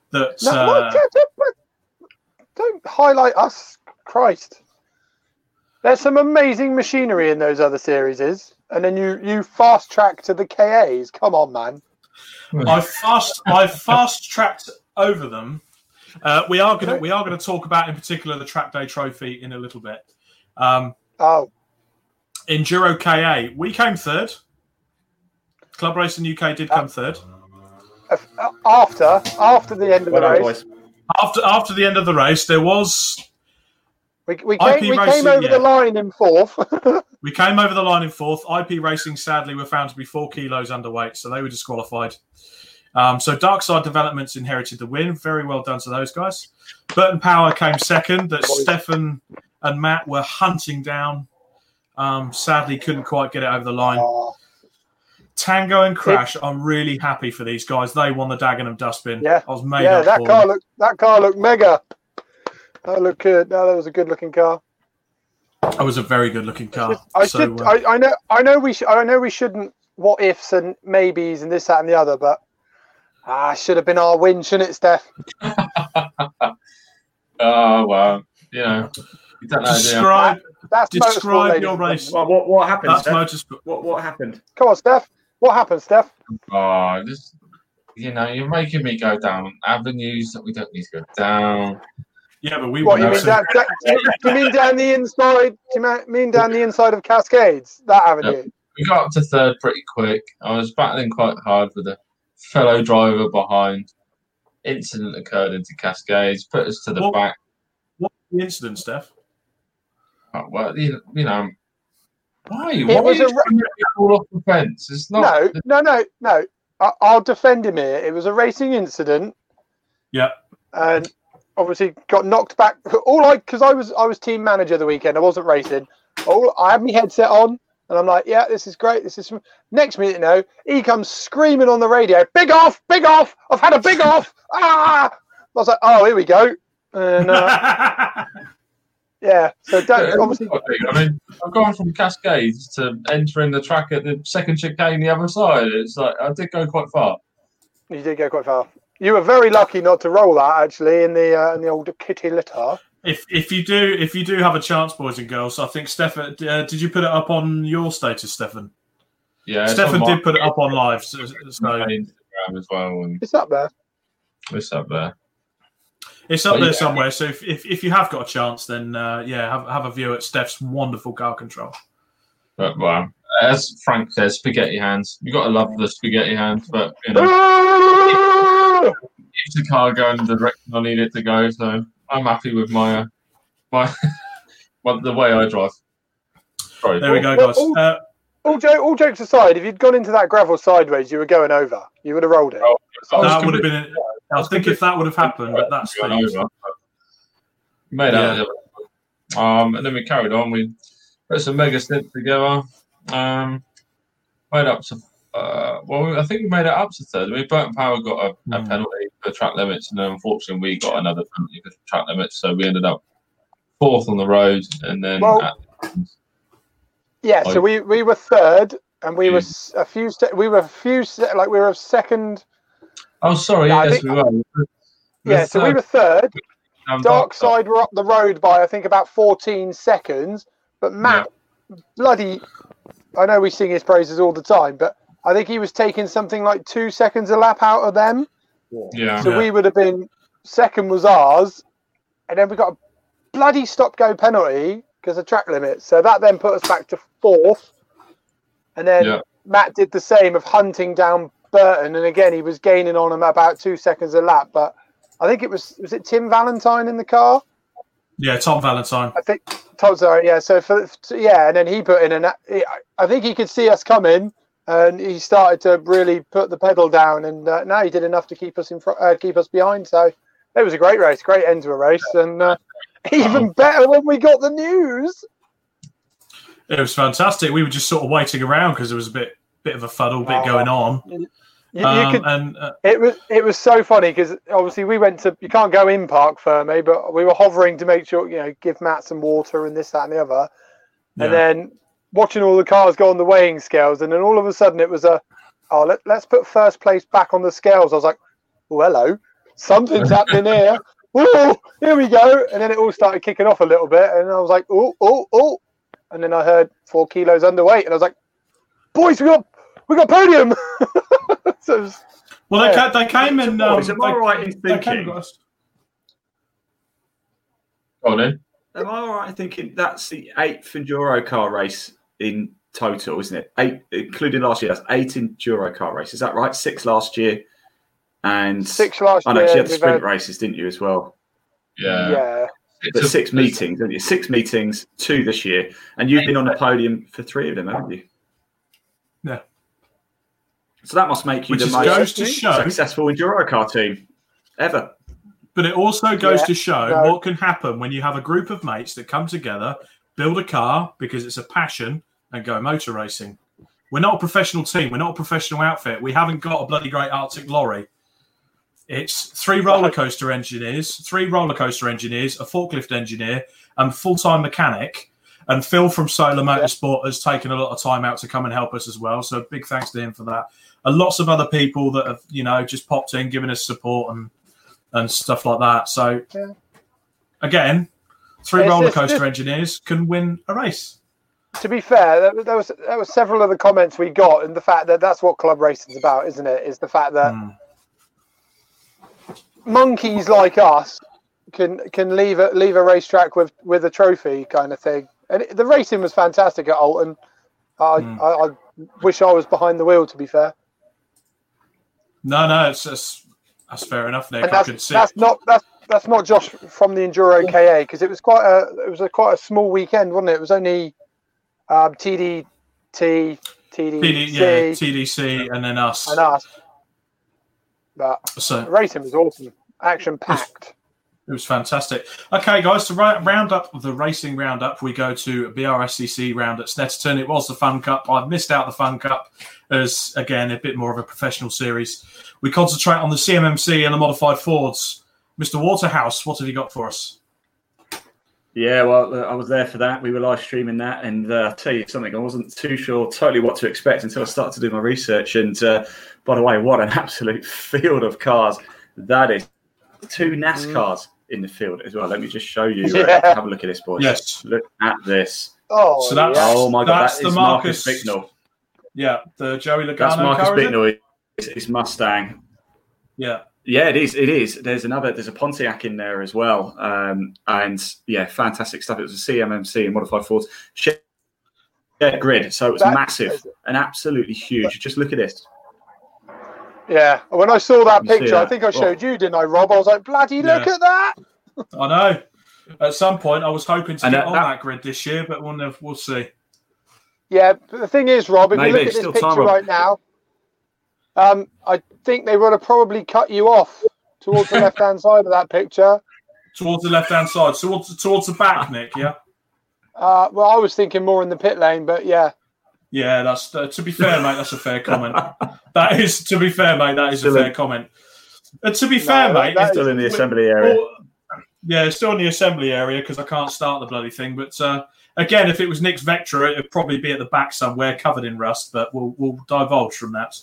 Don't highlight us, Christ. There's some amazing machinery in those other series, and then you fast track to the KAs. Come on, man. I fast tracked over them. We are going to talk about in particular the track day trophy in a little bit. Enduro KA, we came third. Club Racing UK did come third. After the end of the race. After the end of the race, there was. We came over the line in fourth. We came over the line in fourth. IP Racing, sadly, were found to be 4 kilos underweight, so they were disqualified. So Dark Side Developments inherited the win. Very well done to those guys. Burton Power came second. That Stefan and Matt were hunting down. Sadly, couldn't quite get it over the line. Tango and Crash, I'm really happy for these guys. They won the Dagenham Dustbin. Yeah, I was made up that car looked mega. That looked good. No, that was a good-looking car. It was a very good-looking car. I know we shouldn't what ifs and maybes and this, that, and the other, but should have been our win, shouldn't it, Steph? Oh wow! You know, you don't know. Describe your race. Well, what happened? That's Steph? motorsport. What happened? Come on, Steph. What happened, Steph? Oh, you're making me go down avenues that we don't need to go down. Yeah, but you mean down the inside? Do you mean down the inside of Cascades? That avenue. Yep. We got up to third pretty quick. I was battling quite hard with a fellow driver behind. Incident occurred into Cascades, put us to the back. What was the incident, Steph? Oh, well, you know, why? Why was it all off the fence? It's not. No. I'll defend him here. It was a racing incident. Yeah. And obviously got knocked back. Because I was team manager the weekend. I wasn't racing. I had my headset on, and I'm like, yeah, this is great. This is next minute. He comes screaming on the radio, "Big off! Big off! I've had a big off!" I was like, oh, here we go. And yeah, so obviously. I mean, I've gone from Cascades to entering the track at the second chicane the other side. It's like I did go quite far. You did go quite far. You were very lucky not to roll that actually in the old kitty litter. If you do have a chance, boys and girls, I think Stefan, did you put it up on your status, Stefan? Yeah, Stefan did put it up on live, so Instagram as well. And it's up there. It's up there. It's up there somewhere. So if you have got a chance, then have a view at Steph's wonderful car control. But well, as Frank says, spaghetti hands. You got to love the spaghetti hands, but you know, keeps the car going in the direction I need it to go. So I'm happy with my the way I drive. Sorry, there we go, guys. All jokes aside, if you'd gone into that gravel sideways, you were going over. You would have rolled it. That would have been. I think if that would have happened, but that's over. Made out. And then we carried on. We put some mega stints together. Made up to. I think we made it up to third. Burton Power got a penalty for track limits, and then unfortunately we got another penalty for track limits. So we ended up fourth on the road, and then. So we were third, and we were we were second. Oh, sorry. Yes, we were. So we were third. Dark Side were up the road by I think about 14 seconds, but Matt, bloody, I know we sing his praises all the time, but I think he was taking something like 2 seconds a lap out of them. Yeah. So we would have been second was ours, and then we got a bloody stop-go penalty because of track limits. So that then put us back to fourth, and then Matt did the same of hunting down Burton, and again he was gaining on him about 2 seconds a lap. But I think it was it Tim Valentine in the car? Yeah, Tom Valentine. I think Tom. Sorry, yeah. So and then he put in I think he could see us coming, and he started to really put the pedal down, and now he did enough to keep us keep us behind. So it was a great race, great end to a race, and even better when we got the news. It was fantastic. We were just sort of waiting around because there was a bit of a fuddle, going on. It was so funny because obviously we went to, you can't go in Parc Fermé, but we were hovering to make sure, give Matt some water and this, that, and the other. And then watching all the cars go on the weighing scales, and then all of a sudden it was let's put first place back on the scales. I was like, oh, hello, something's happening here. Oh, here we go. And then it all started kicking off a little bit, and I was like, oh. And then I heard 4 kilos underweight, and I was like, boys, we got podium. They came in. Am I right in thinking? Am I right in thinking that's the 8th Enduro car race in total, isn't it? 8, including last year. That's 8 Enduro car races. Is that right? 6 last year, and 6 last year. I know you had the sprint races, didn't you, as well? Yeah. But 6 meetings, haven't you? 6 meetings, 2 this year, and you've been on the podium for 3 of them, haven't you? Yeah. So that must make you the most successful Enduro car team ever. But it also goes to show what can happen when you have a group of mates that come together, build a car because it's a passion, and go motor racing. We're not a professional team. We're not a professional outfit. We haven't got a bloody great Arctic lorry. It's 3 roller coaster engineers, a forklift engineer, and full-time mechanic. And Phil from Solar Motorsport has taken a lot of time out to come and help us as well. So big thanks to him for that. And lots of other people that have, just popped in, giving us support and stuff like that. So, again, 3 roller coaster engineers can win a race. To be fair, there was several of the comments we got, and the fact that that's what club racing is about, isn't it? Is the fact that monkeys like us can leave a racetrack with a trophy kind of thing. And the racing was fantastic at Alton. I wish I was behind the wheel, to be fair. No, that's fair enough, Nick. That's not Josh from the Enduro KA, because it was quite a small weekend, wasn't it? It was only TDC, and then us. But the racing was awesome, action packed. It was fantastic. Okay, guys, to round up the racing roundup, we go to BRSCC round at Snetterton. It was the Fun Cup. I've missed out the Fun Cup as, again, a bit more of a professional series. We concentrate on the CMMC and the modified Fords. Mr. Waterhouse, what have you got for us? Yeah, well, I was there for that. We were live streaming that, and I'll tell you something. I wasn't too sure totally what to expect until I started to do my research. And by the way, what an absolute field of cars that is! 2 NASCARs in the field as well. Let me just show you. Have a look at this, boys. Yes, look at this. Oh, so that's, oh my God, that's that the is Marcus Bicknell. Yeah, the Joey Logano That's Marcus car, Bicknell. It's Mustang. Yeah. Yeah, it is. It is. There's a Pontiac in there as well. And yeah, fantastic stuff. It was a CMMC and modified Fords. Yeah, grid. So it was massive and absolutely huge. Just look at this. Yeah. When I saw that picture, I think I showed you, didn't I, Rob? I was like, bloody look at that. I know. At some point, I was hoping to get on that grid this year, but we'll see. Yeah, but the thing is, Rob, if you look at this picture right now, I think they would have probably cut you off towards the left-hand side of that picture. Towards the left-hand side, towards the back, Nick, yeah? Well, I was thinking more in the pit lane, but yeah. Yeah, that's to be fair, mate, that's a fair comment. That is, to be fair, mate, that is still a fair comment. To be fair, mate... It's still in the assembly area. Yeah, it's still in the assembly area because I can't start the bloody thing, but... Again, if it was Nick's Vectra, it would probably be at the back somewhere, covered in rust. But we'll divulge from that.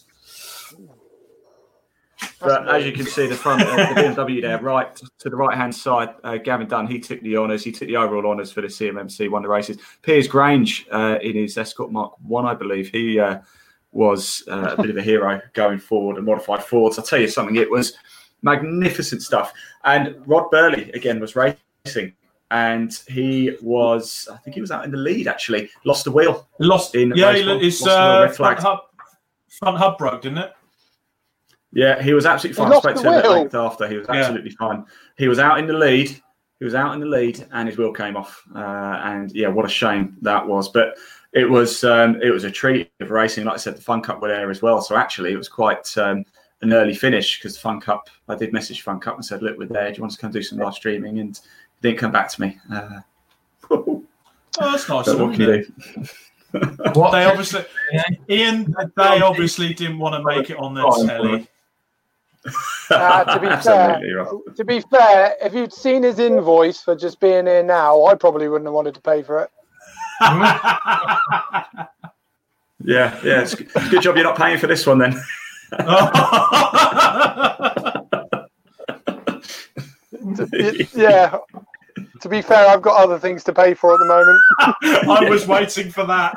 But as you can see, the front of the BMW there, right to the right-hand side, Gavin Dunn, he took the honours. He took the overall honours for the CMMC, won the races. Piers Grange, in his Escort Mark 1, I believe, he was a bit of a hero going forward and modified Fords. I'll tell you something, it was magnificent stuff. And Rod Burley, again, was racing. And he was, I think he was out in the lead, actually. Lost the wheel. His front hub broke, didn't it? Yeah, he was absolutely fine. I spoke to him at length after. He was absolutely fine. He was out in the lead. And his wheel came off. And yeah, what a shame that was. But it was a treat of racing. Like I said, the Fun Cup were there as well. So actually, it was quite an early finish because the Fun Cup, I did message Fun Cup and said, look, we're there. Do you want us to come do some live streaming? And didn't come back to me. Oh, that's nice. What can you do? They obviously, Ian. They obviously didn't want to make it on their telly. To be fair, if you'd seen his invoice for just being here now, I probably wouldn't have wanted to pay for it. Yeah. It's a good job you're not paying for this one then. Yeah. To be fair, I've got other things to pay for at the moment. I was waiting for that.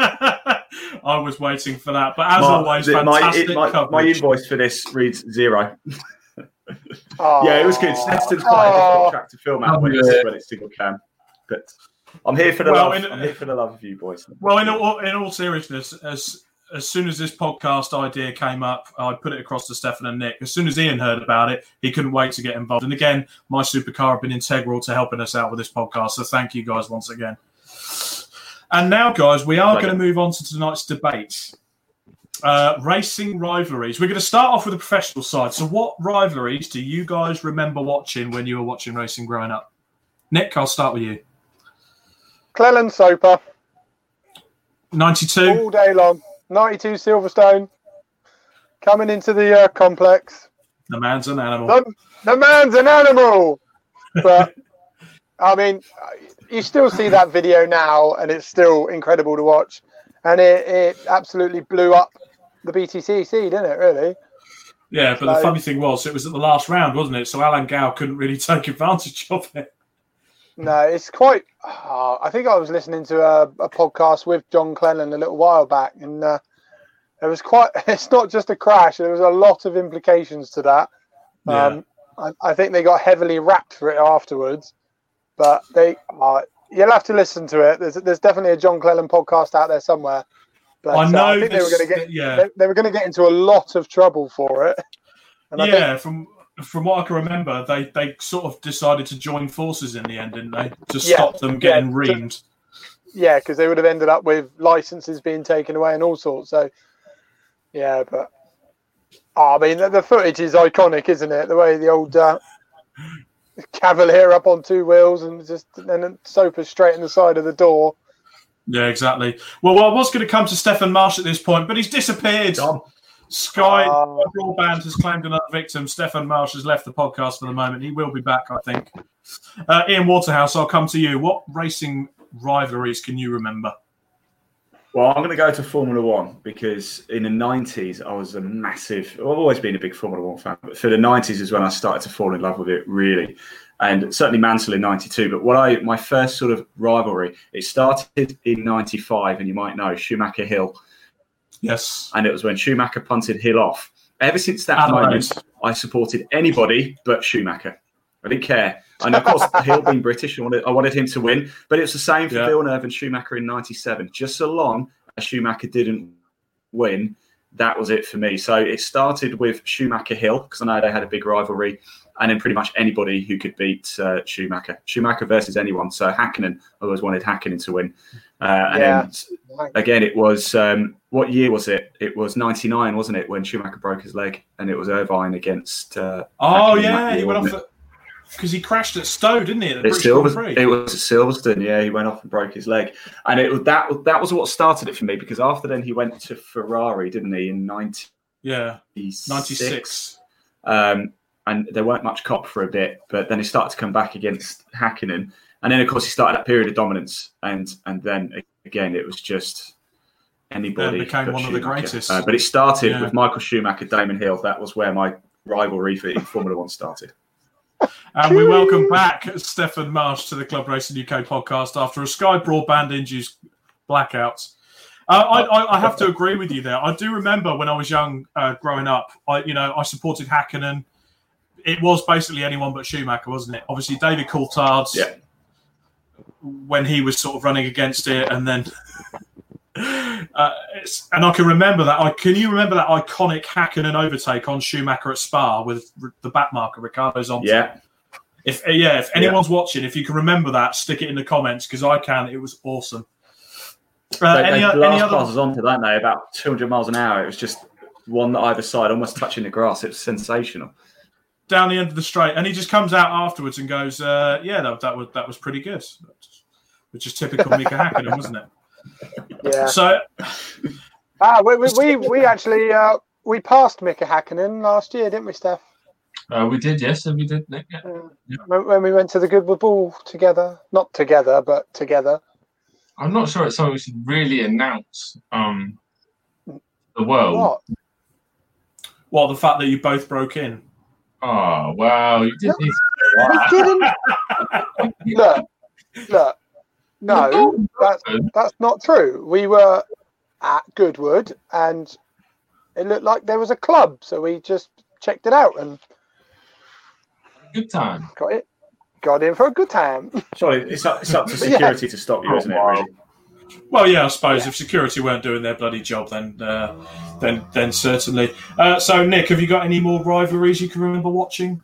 But as always, fantastic coverage. My invoice for this reads 0. Yeah, it was good. Snetterton's quite a difficult track to film out when it's single cam. But I'm here for the love. I'm here for the love of you boys. Well, in all seriousness, as soon as this podcast idea came up, I put it across to Stefan and Nick. As soon as Ian heard about it, he couldn't wait to get involved. And again, my supercar have been integral to helping us out with this podcast. So thank you guys once again. And now, guys, we are going to move on to tonight's debate. Racing rivalries. We're going to start off with the professional side. So what rivalries do you guys remember watching when you were watching racing growing up? Nick, I'll start with you. Cleland Soper. 92. All day long. 92 Silverstone. Coming into the complex. The man's an animal. The man's an animal. But, I mean, you still see that video now, and it's still incredible to watch. And it absolutely blew up the BTCC, didn't it, really? Yeah, but the funny thing was, it was at the last round, wasn't it? So Alan Gow couldn't really take advantage of it. No, it's quite... I think I was listening to a podcast with John Cleland a little while back, and it was quite... It's not just a crash. There was a lot of implications to that. Yeah. I think they got heavily wrapped for it afterwards, but you'll have to listen to it. There's definitely a John Cleland podcast out there somewhere. But I know I think they were going to get they were going to get into a lot of trouble for it. And from what I can remember, they sort of decided to join forces in the end, didn't they? To stop them getting reamed. Yeah, because they would have ended up with licenses being taken away and all sorts. So, yeah, but I mean, the footage is iconic, isn't it? The way the old Cavalier up on 2 wheels and Soper straight in the side of the door. Yeah, exactly. Well, I was going to come to Stefan Marsh at this point, but he's disappeared. Sky Broadband has claimed another victim. Stefan Marsh has left the podcast for the moment. He will be back, I think. Ian Waterhouse, I'll come to you. What racing rivalries can you remember? Well, I'm going to go to Formula One because in the 90s, I was I've always been a big Formula One fan, but for the 90s is when I started to fall in love with it, really. And certainly Mansell in 92. But my first sort of rivalry, it started in 95, and you might know, Schumacher Hill. Yes. And it was when Schumacher punted Hill off. Ever since that moment, I supported anybody but Schumacher. I didn't care. And of course, Hill being British, I wanted him to win. But it was the same for Villeneuve and Schumacher in 97. Just so long as Schumacher didn't win, that was it for me. So it started with Schumacher Hill, because I know they had a big rivalry. And then pretty much anybody who could beat Schumacher. Schumacher versus anyone. So Hakkinen, I always wanted Hakkinen to win. Then, again, it was, what year was it? It was 99, wasn't it, when Schumacher broke his leg? And it was Irvine against Hakkinen, he went off because he crashed at Stowe, didn't he? It was at Silverstone, yeah. He went off and broke his leg. And that was what started it for me, because after then he went to Ferrari, didn't he, in 96. And there weren't much cop for a bit, but then he started to come back against Hakkinen. And then, of course, he started that period of dominance. And then, again, it was just anybody. It became one of the greatest. But it started with Michael Schumacher, Damon Hill. That was where my rivalry for Formula One started. And we welcome back Stefan Marsh to the Club Racing UK podcast after a Sky Broadband-induced blackout. I have to agree with you there. I do remember when I was young, growing up, I supported Hakkinen. It was basically anyone but Schumacher, wasn't it? Obviously, David Coulthard, when he was sort of running against it, and then... and I can remember that. Can you remember that iconic Hakkinen overtake on Schumacher at Spa with the back marker Riccardo's on? Yeah. If anyone's watching, if you can remember that, stick it in the comments, because I can. It was awesome. Any other passes onto, don't they? About 200 miles an hour. It was just one either side, almost touching the grass. It was sensational. Down the end of the straight, and he just comes out afterwards and goes, that was pretty good. Which is typical Mika Hakkinen, wasn't it? Yeah. So, we actually we passed Mika Hakkinen last year, didn't we, Steph? We did, yes, and we did, Nick. Yeah. When we went to the Goodwood Ball together, not together, but together. I'm not sure it's something we should really announce the world. What, the fact that you both broke in? Oh, wow. You didn't need to... Look. No, that's not true. We were at Goodwood and it looked like there was a club, so we just checked it out and good time. Got in for a good time. Sorry, it's up to security to stop you, isn't it? Really? Well, yeah, I suppose if security weren't doing their bloody job, then certainly. So, Nick, have you got any more rivalries you can remember watching?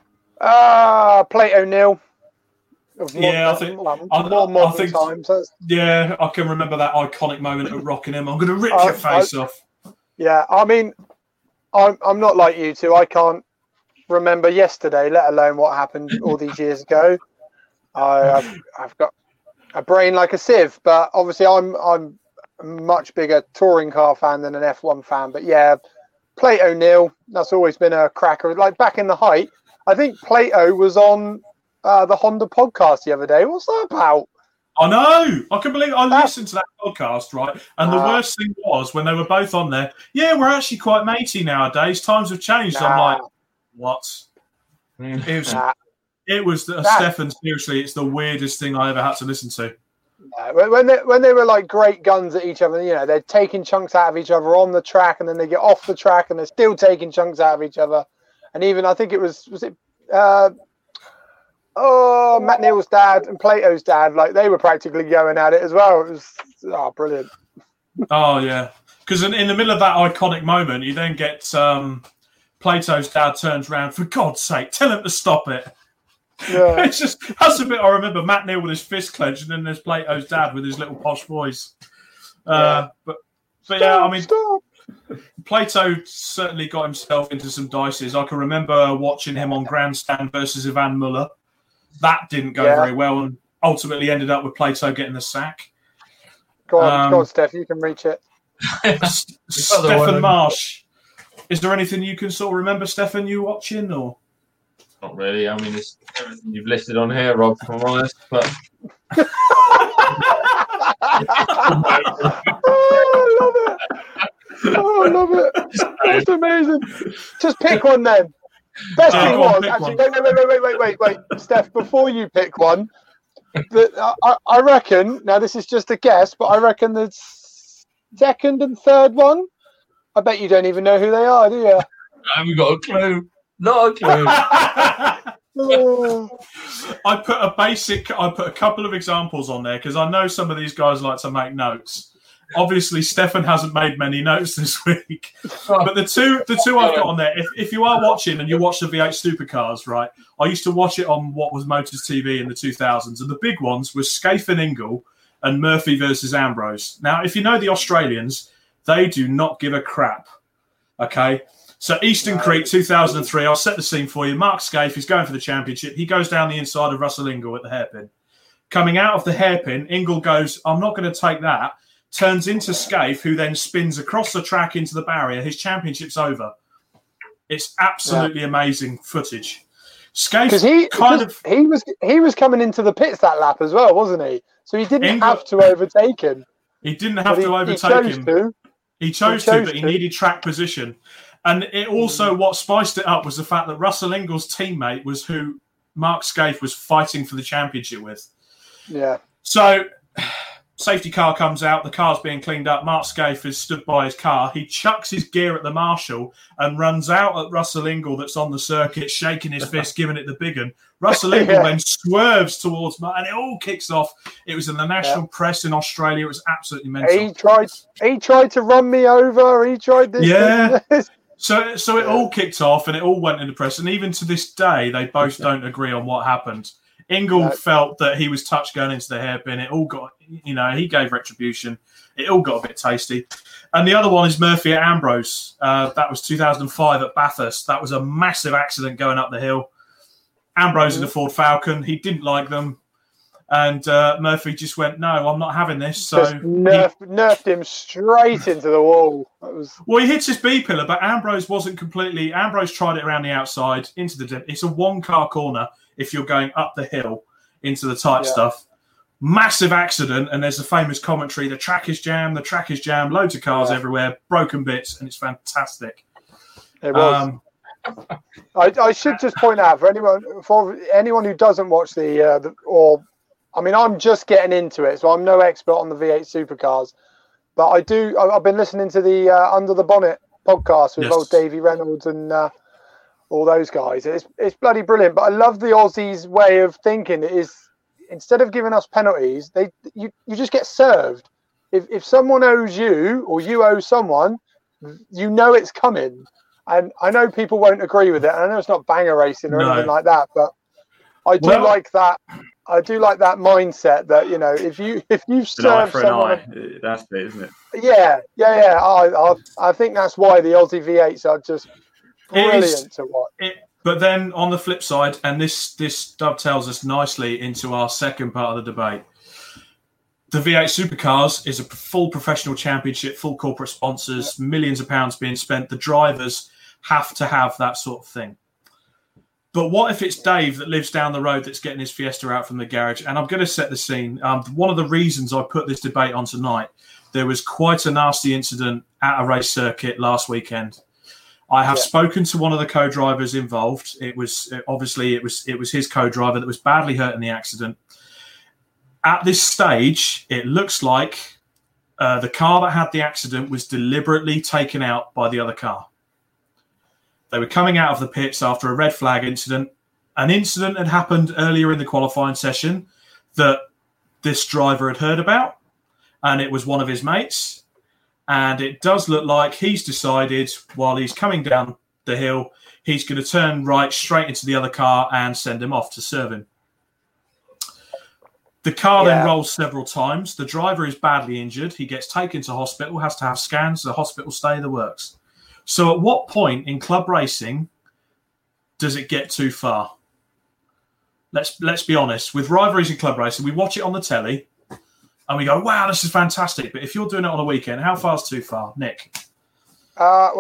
Plato Nil. I think times. Yeah, I can remember that iconic moment at Rockingham. I'm going to rip your face off. Yeah, I mean, I'm not like you two. I can't remember yesterday, let alone what happened all these years ago. I've got a brain like a sieve, but obviously I'm a much bigger touring car fan than an F1 fan. But yeah, Plato Nil, that's always been a cracker. Like back in the height, I think Plato was on the Honda podcast the other day. What's that about? I know. I can believe I listened to that podcast, right? And the worst thing was when they were both on there. Yeah, we're actually quite matey nowadays. Times have changed. I'm like, what? It was Stefan. Seriously, it's the weirdest thing I ever had to listen to. When they were like great guns at each other, they're taking chunks out of each other on the track, and then they get off the track, and they're still taking chunks out of each other. And even I think it was it. Matt Neal's dad and Plato's dad, like they were practically going at it as well. It was brilliant. Oh yeah, because in the middle of that iconic moment, you then get Plato's dad turns around. For God's sake, tell him to stop it. Yeah. It's just that's the bit I remember. Matt Neal with his fist clenched, and then there's Plato's dad with his little posh voice. But yeah, I mean, Plato certainly got himself into some dices. I can remember watching him on Grandstand versus Ivan Muller. That didn't go very well, and ultimately ended up with Plato getting the sack. Go on, Steph, you can reach it. Stefan Marsh, Is there anything you can sort of remember, Stefan, you watching or? Not really. I mean, it's everything you've listed on here, Rob, if I'm honest. But I love it. That's amazing. Just pick one then. Best thing was, actually, wait. Steph, before you pick one, I reckon, now this is just a guess, but I reckon the second and third one, I bet you don't even know who they are, do you? I haven't got a clue. Not a clue. I put a couple of examples on there because I know some of these guys like to make notes. Obviously, Stefan hasn't made many notes this week, but the two I've got on there. If you are watching and you watch the V8 Supercars, right? I used to watch it on what was Motors TV in the 2000s, and the big ones were Scaife and Ingle and Murphy versus Ambrose. Now, if you know the Australians, they do not give a crap. Okay. So Eastern Creek 2003, I'll set the scene for you. Mark Scaife is going for the championship. He goes down the inside of Russell Ingle at the hairpin. Coming out of the hairpin, Ingle goes, I'm not going to take that. Turns into Scaife, who then spins across the track into the barrier. His championship's over. It's absolutely amazing footage. Scaife he was coming into the pits that lap as well, wasn't he? So he didn't have to overtake him. He didn't have to overtake him. He chose to, but he needed track position. And it also, what spiced it up was the fact that Russell Ingle's teammate was who Mark Scaife was fighting for the championship with. Yeah. So, safety car comes out. The car's being cleaned up. Mark Scaife is stood by his car. He chucks his gear at the marshal and runs out at Russell Ingle that's on the circuit, shaking his fist, giving it the big one. Russell Ingle then swerves towards Mark, and it all kicks off. It was in the national press in Australia. It was absolutely mental. He tried to run me over. He tried this. Yeah. So it all kicked off and it all went in the press. And even to this day, they both don't agree on what happened. Ingle felt that he was touched going into the hairpin. It all got, he gave retribution. It all got a bit tasty. And the other one is Murphy at Ambrose. That was 2005 at Bathurst. That was a massive accident going up the hill. Ambrose in the Ford Falcon. He didn't like them. And Murphy just went, no, I'm not having this. So nerfed him straight into the wall. Well, he hits his B pillar, but Ambrose wasn't completely. Ambrose tried it around the outside into the dip. It's a one-car corner if you're going up the hill into the tight stuff. Massive accident, and there's a famous commentary. The track is jammed. Loads of cars everywhere, broken bits, and it's fantastic. It was. I should just point out for anyone who doesn't watch I'm just getting into it, so I'm no expert on the V8 supercars. But I've been listening to the Under the Bonnet podcast with old Davey Reynolds and all those guys. It's bloody brilliant. But I love the Aussies' way of thinking. It is, instead of giving us penalties, you just get served. If someone owes you or you owe someone, you know it's coming. And I know people won't agree with it. And I know it's not banger racing or anything like that, but I do like that. I do like that mindset that, if you serve someone, that's it, isn't it? Yeah. I think that's why the Aussie V8s are just brilliant to watch. But then on the flip side, and this dovetails us nicely into our second part of the debate. The V8 Supercars is a full professional championship, full corporate sponsors, millions of pounds being spent. The drivers have to have that sort of thing. But what if it's Dave that lives down the road that's getting his Fiesta out from the garage? And I'm going to set the scene. One of the reasons I put this debate on tonight, there was quite a nasty incident at a race circuit last weekend. I have spoken to one of the co-drivers involved. It was his co-driver that was badly hurt in the accident. At this stage, it looks like the car that had the accident was deliberately taken out by the other car. They were coming out of the pits after a red flag incident. An incident had happened earlier in the qualifying session that this driver had heard about, and it was one of his mates. And it does look like he's decided while he's coming down the hill, he's going to turn right straight into the other car and send him off to serve him. The car then rolls several times. The driver is badly injured. He gets taken to hospital, has to have scans, the hospital stay, the works. So at what point in club racing does it get too far? Let's be honest. With rivalries in club racing, we watch it on the telly and we go, wow, this is fantastic. But if you're doing it on a weekend, how far is too far? Nick? Well,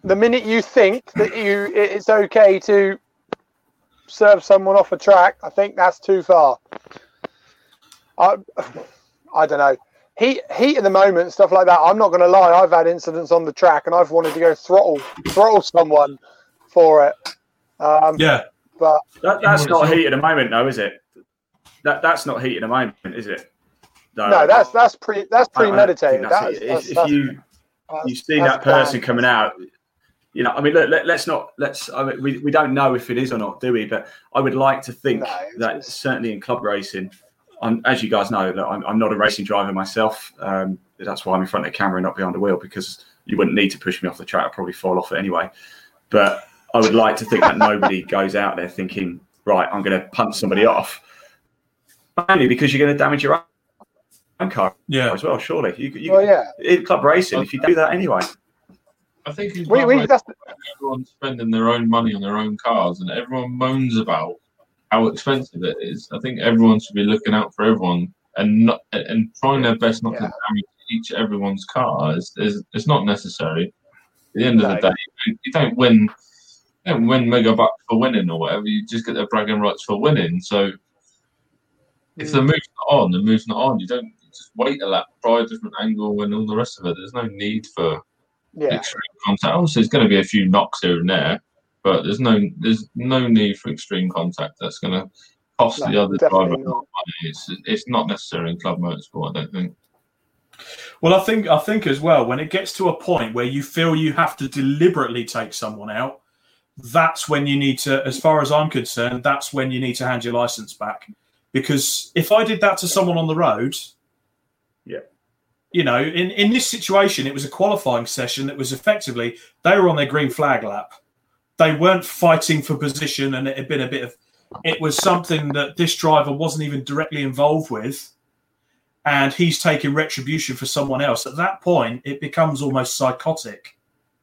the minute you think that it's okay to serve someone off a track, I think that's too far. I don't know. Heat at the moment, stuff like that. I'm not going to lie. I've had incidents on the track, and I've wanted to go throttle someone for it. But that's not heat at the moment, though, is it? That's not heat at the moment, is it? No, that's premeditated. If you've seen that person coming out, you know, I mean, we don't know if it is or not, do we? But I would like to think that certainly in club racing, as you guys know, that I'm not a racing driver myself. That's why I'm in front of the camera and not behind the wheel, because you wouldn't need to push me off the track. I'd probably fall off it anyway. But I would like to think that nobody goes out there thinking, right, I'm going to punch somebody off. Mainly because you're going to damage your own car as well, surely. In club racing, if you do that anyway. I think everyone's spending their own money on their own cars, and everyone moans about how expensive it is. I think everyone should be looking out for everyone and trying their best not to damage everyone's car. It's not necessary. At the end of the day, you don't win mega bucks for winning or whatever. You just get the bragging rights for winning. So if the move's not on, the move's not on. You don't just wait a lap, try a different angle, and all the rest of it. There's no need for extreme contact. Obviously, there's going to be a few knocks here and there, but there's no need for extreme contact. That's going to cost the other driver a lot of money. It's not necessary in club motorsport, I don't think. Well, I think as well, when it gets to a point where you feel you have to deliberately take someone out, that's when you need to, as far as I'm concerned, that's when you need to hand your license back. Because if I did that to someone on the road, you know, in this situation, it was a qualifying session that was effectively, they were on their green flag lap. They weren't fighting for position, and it had been it was something that this driver wasn't even directly involved with, and he's taking retribution for someone else. At that point, it becomes almost psychotic.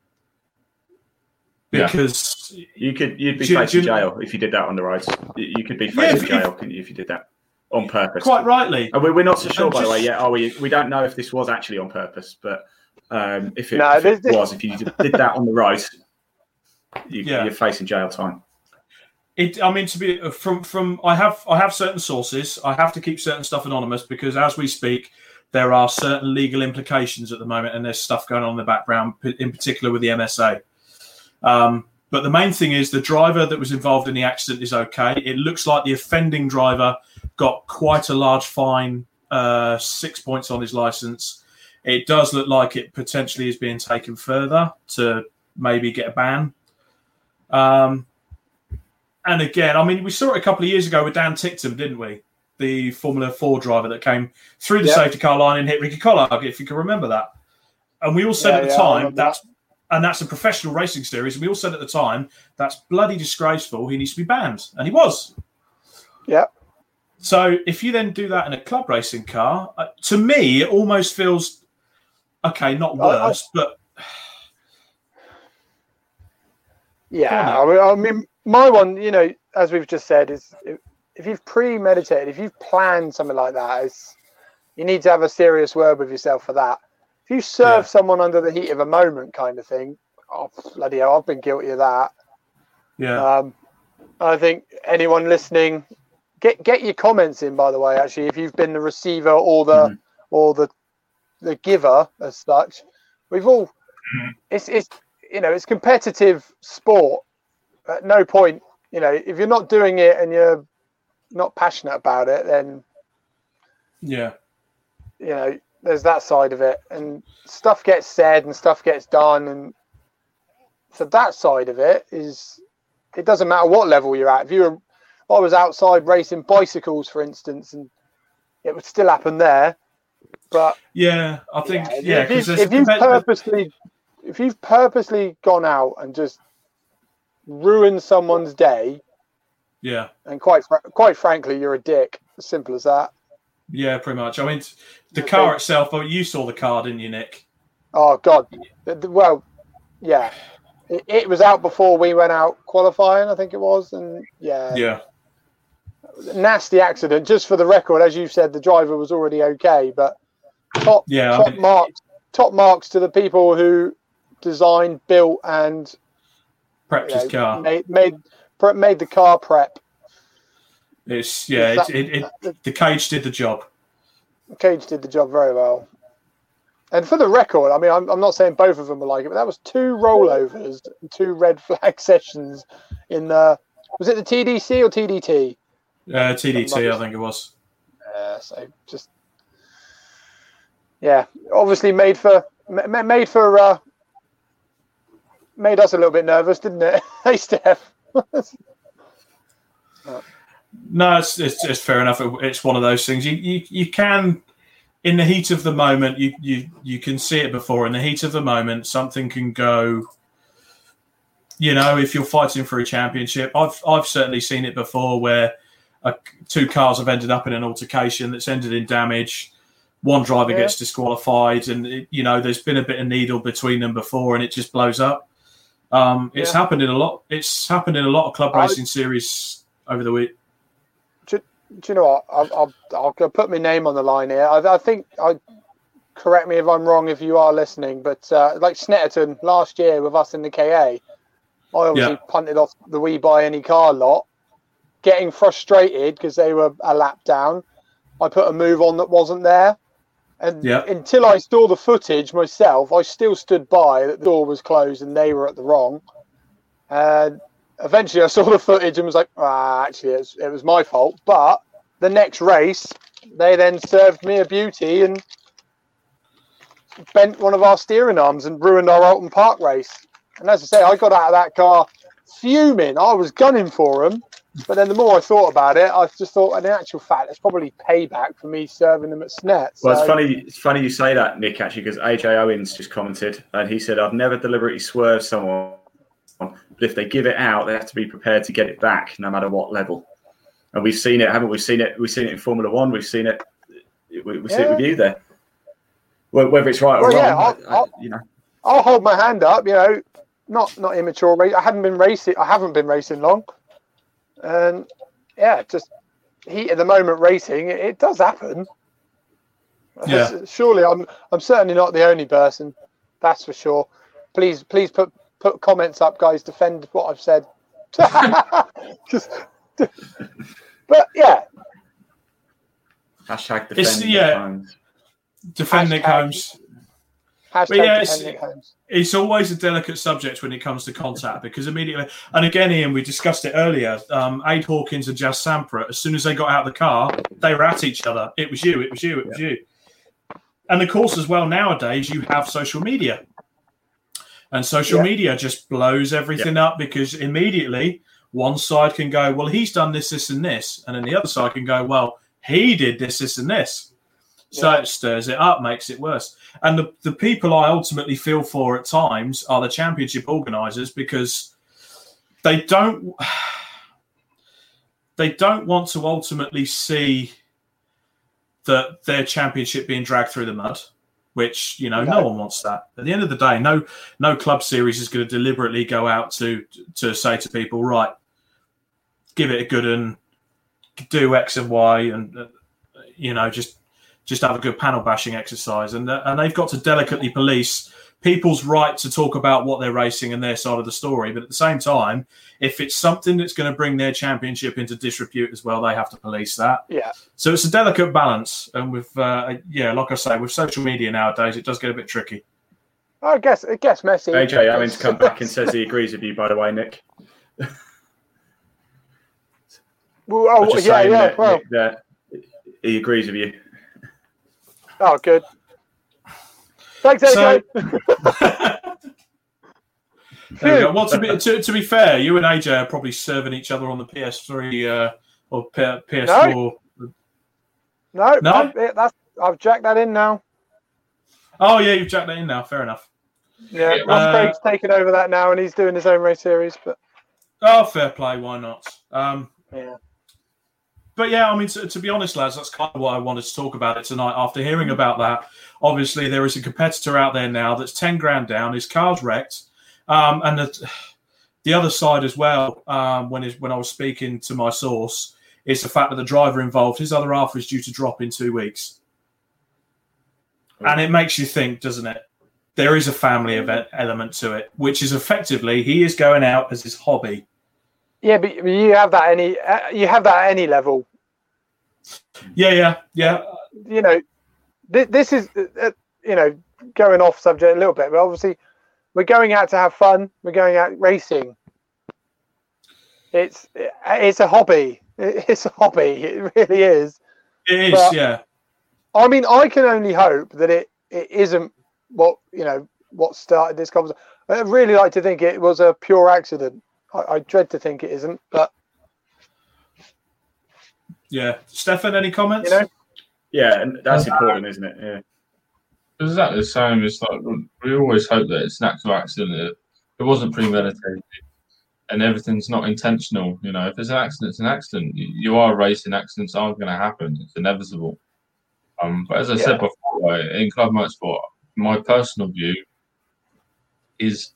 Because you'd be facing jail if you did that on the roads. You could be facing jail, couldn't you, if you did that on purpose? Quite rightly. And we're not so sure, by the way, yet, are we? We don't know if this was actually on purpose, but if it was, if you did that on the road, you're facing jail time. To be from I have certain sources. I have to keep certain stuff anonymous because, as we speak, there are certain legal implications at the moment, and there's stuff going on in the background, in particular with the MSA. But the main thing is the driver that was involved in the accident is okay. It looks like the offending driver got quite a large fine, 6 points on his license. It does look like it potentially is being taken further to maybe get a ban. And again, I mean, we saw it a couple of years ago with Dan Ticktum, didn't we? The Formula 4 driver that came through the safety car line and hit Ricky Collard, if you can remember that. And we all said at the time, that's a professional racing series, and we all said at the time, that's bloody disgraceful, he needs to be banned. And he was. Yeah. So if you then do that in a club racing car, to me, it almost feels, okay, not worse, but... Yeah, I mean, my one, you know, as we've just said, is if you've premeditated, if you've planned something like that, you need to have a serious word with yourself for that. If you serve someone under the heat of a moment kind of thing, oh, bloody hell, I've been guilty of that. Yeah. I think anyone listening, get your comments in, by the way, actually, if you've been the receiver or the giver as such. We've all, it's you know, it's competitive sport. At no point, you know, if you're not doing it and you're not passionate about it, then you know, there's that side of it, and stuff gets said and stuff gets done, and so that side of it is, it doesn't matter what level you're at. If I was outside racing bicycles, for instance, and it would still happen there. But I think if you've purposely gone out and just ruined someone's day, and quite frankly, you're a dick. As simple as that. Yeah, pretty much. I mean, the car itself. Oh, you saw the car, didn't you, Nick? Oh God. Well, yeah. It was out before we went out qualifying, I think it was, and nasty accident. Just for the record, as you said, the driver was already okay, but top marks to the people who designed, built, and prepped his car. Made the car prep. The cage did the job. The cage did the job very well. And for the record, I mean, I'm not saying both of them were like it, but that was 2 rollovers, 2 red flag sessions in the. Was it the TDC or TDT? TDT, I think it was. So just. Yeah, obviously made us a little bit nervous, didn't it? Hey, Steph. No, it's fair enough. It's one of those things. You can, in the heat of the moment, you can see it before. In the heat of the moment, something can go. If you're fighting for a championship, I've certainly seen it before where 2 cars have ended up in an altercation that's ended in damage. One driver gets disqualified, and there's been a bit of needle between them before, and it just blows up. It's happened in a lot. It's happened in a lot of club racing series over the week. Do you know what? I'll put my name on the line here. I think correct me if I'm wrong if you are listening, but like Snetterton last year with us in the KA, I obviously punted off the We Buy Any Car lot, getting frustrated because they were a lap down. I put a move on that wasn't there. And until I saw the footage myself, I still stood by that the door was closed and they were at the wrong. And eventually I saw the footage and was like, actually, it was my fault. But the next race, they then served me a beauty and bent one of our steering arms and ruined our Alton Park race. And as I say, I got out of that car fuming. I was gunning for them. But then the more I thought about it, I just thought, in actual fact, it's probably payback for me serving them at Snet. Well, it's funny you say that, Nick, actually, because AJ Owens just commented, and he said, I've never deliberately swerved someone, but if they give it out, they have to be prepared to get it back, no matter what level. And we've seen it, haven't we? We've seen it in Formula One. We've seen it. We see it with you there. Whether it's right or wrong, I'll hold my hand up. Not immature race. I haven't been racing long. And just heat of the moment racing, it does happen. Yeah. Surely I'm certainly not the only person. That's for sure. Please put comments up, guys. Defend what I've said. But yeah. Hashtag defend Nick Holmes. Defend Nick Holmes. Hashtag Nick Holmes. It's always a delicate subject when it comes to contact because immediately, and again, Ian, we discussed it earlier. Aid Hawkins and Jazz Sampra, as soon as they got out of the car, they were at each other. It was you. And of course, as well, nowadays you have social media, and social media just blows everything up because immediately one side can go, well, he's done this, and this, and then the other side can go, well, he did this, and this. So it stirs it up, makes it worse. And the people I ultimately feel for at times are the championship organisers because they don't want to ultimately see that their championship being dragged through the mud, which, no one wants that. At the end of the day, no club series is going to deliberately go out to say to people, right, give it a good and do X and Y and, just have a good panel bashing exercise. And they've got to delicately police people's right to talk about what they're racing and their side of the story. But at the same time, if it's something that's going to bring their championship into disrepute as well, they have to police that. Yeah. So it's a delicate balance. And with, like I say, with social media nowadays, it does get a bit tricky. I guess messy. AJ Owens come back and says he agrees with you, by the way, Nick. Well, Nick, he agrees with you. Oh, good. Thanks, AJ. There we go. Well, to be fair, you and AJ are probably serving each other on the PS3 or PS4. No, I've jacked that in now. Oh yeah, you've jacked that in now. Fair enough. Yeah, Ross Craig's taken over that now, and he's doing his own race series. But fair play. Why not? Yeah. But yeah, I mean, to be honest, lads, that's kind of what I wanted to talk about it tonight. After hearing about that, obviously there is a competitor out there now that's 10 grand down. His car's wrecked, and the other side as well. When I was speaking to my source, is the fact that the driver involved, his other half is due to drop in 2 weeks, and it makes you think, doesn't it? there is a family element to it, which is effectively he is going out as his hobby. Yeah, but you have that at any level. Yeah. You know, this is going off subject a little bit, but obviously we're going out to have fun. We're going out racing. It's a hobby. It's a hobby. It really is. It is, but, yeah. I mean, I can only hope that it isn't what started this conversation. I'd really like to think it was a pure accident. I dread to think it isn't, but yeah. Stefan, any comments? Yeah, and that's important, isn't it? Yeah. It's exactly the same. It's like we always hope that it's an actual accident. It wasn't premeditated, and everything's not intentional. You know, if it's an accident, it's an accident. You are racing. Accidents aren't going to happen. It's inevitable. But as I said before, in club motorsport, my personal view is,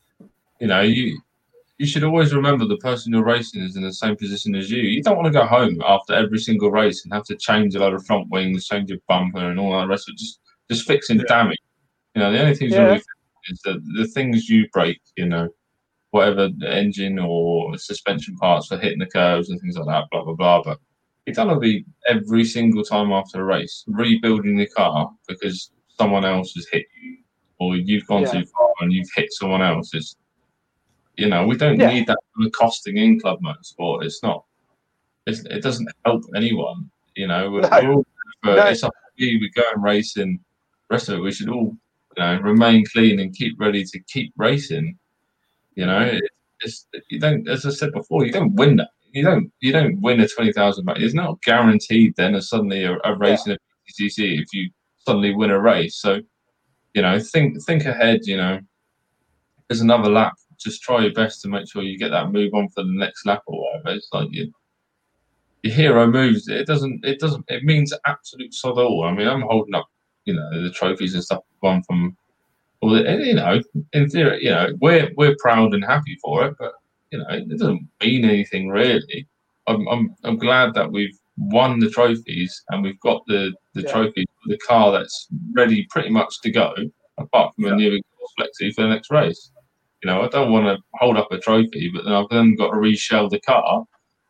you should always remember the person you're racing is in the same position as you. You don't want to go home after every single race and have to change a lot of front wings, change your bumper, and all that rest of it. Just fixing damage. The only things you'll be fixing is the things you break. Whatever the engine or suspension parts for hitting the curves and things like that. Blah blah blah. But you don't want to be every single time after a race rebuilding the car because someone else has hit you or you've gone too far and you've hit someone else. We don't need that kind of costing in club motorsport. It's not. It doesn't help anyone. We're all. It's up to you. We go and race, and the rest of it we should all, remain clean and keep ready to keep racing. You don't. As I said before, you don't win that. You don't win a 20,000 back. It's not guaranteed. Then as suddenly a race in a PCC if you suddenly win a race. So, think ahead. There's another lap. Just try your best to make sure you get that move on for the next lap or whatever. It's like your hero moves. It means absolute sod all. I mean, I'm holding up, the trophies and stuff gone from. Well, in theory, we're proud and happy for it, but it doesn't mean anything really. I'm glad that we've won the trophies and we've got the trophies for the car that's ready pretty much to go, apart from a new exhaust flexi for the next race. I don't want to hold up a trophy, but then I've then got to reshell the car.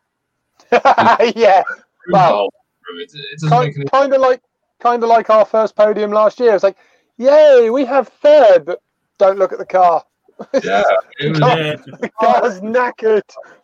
Yeah, well, kind of like our first podium last year. It's like, yay, we have third, but don't look at the car. Yeah, the car's knackered.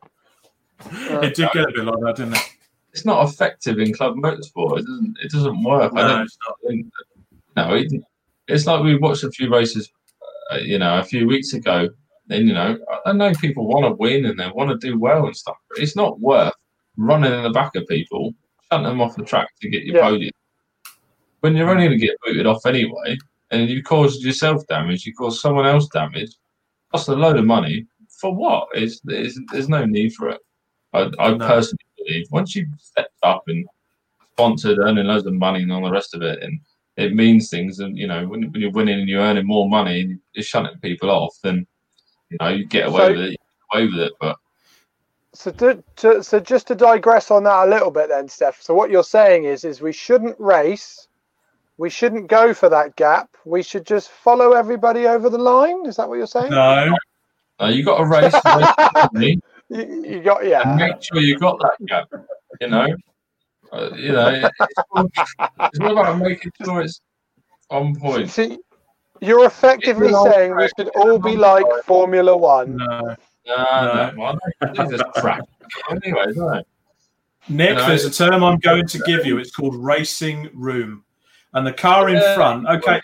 It did get a bit like that, didn't it? It's not effective in club motorsport. It doesn't work. No, it's not. It's like we watched a few races, a few weeks ago. And I know people want to win and they want to do well and stuff, but it's not worth running in the back of people, shunting them off the track to get your podium. When you're only going to get booted off anyway, and you caused yourself damage, you caused someone else damage, cost a load of money for what? There's no need for it. I personally believe once you've stepped up and sponsored, earning loads of money and all the rest of it, and it means things. And when you're winning and you're earning more money and you're shunting people off, then you get away with it. You get away with it, but. So just to digress on that a little bit, then, Steph. So what you're saying is we shouldn't race. We shouldn't go for that gap. We should just follow everybody over the line. Is that what you're saying? No, you got to race. you got And make sure you got that gap. It's all about making sure it's on point. See, you're effectively saying we should all be like Formula One. No. This crap. Anyway, isn't it? Nick, there's a term I'm going to give you. It's called racing room. And the car in front, okay.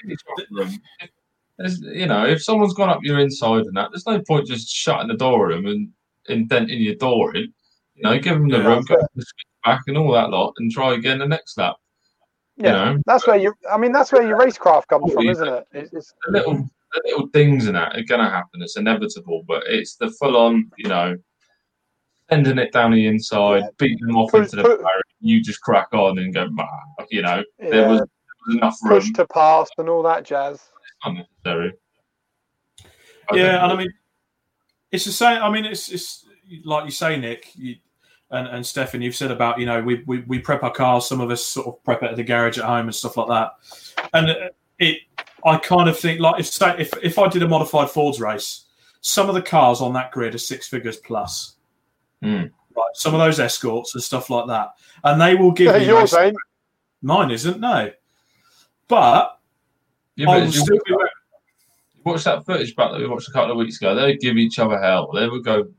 If someone's gone up your inside and that, there's no point just shutting the door at them and indenting your door in. Give them the room, go back and all that lot, and try again the next lap. Yeah, that's where your racecraft comes from, isn't it? It's the little things in that are going to happen. It's inevitable, but it's the full-on, sending it down the inside, beating them off into the barrier. You just crack on and go, there was enough room. Push to pass and all that jazz. It's unnecessary. Yeah, and I mean, it's the same. I mean, it's like you say, Nick, and Stefan, you've said about, we prep our cars. Some of us sort of prep it at the garage at home and stuff like that. And I kind of think like if I did a modified Fords race, some of the cars on that grid are 6 figures plus. Right, some of those Escorts and stuff like that, and they will give me yours ain't. Mine isn't, no. But I will still be. Watch that footage back that we watched a couple of weeks ago. They would give each other hell. They would go,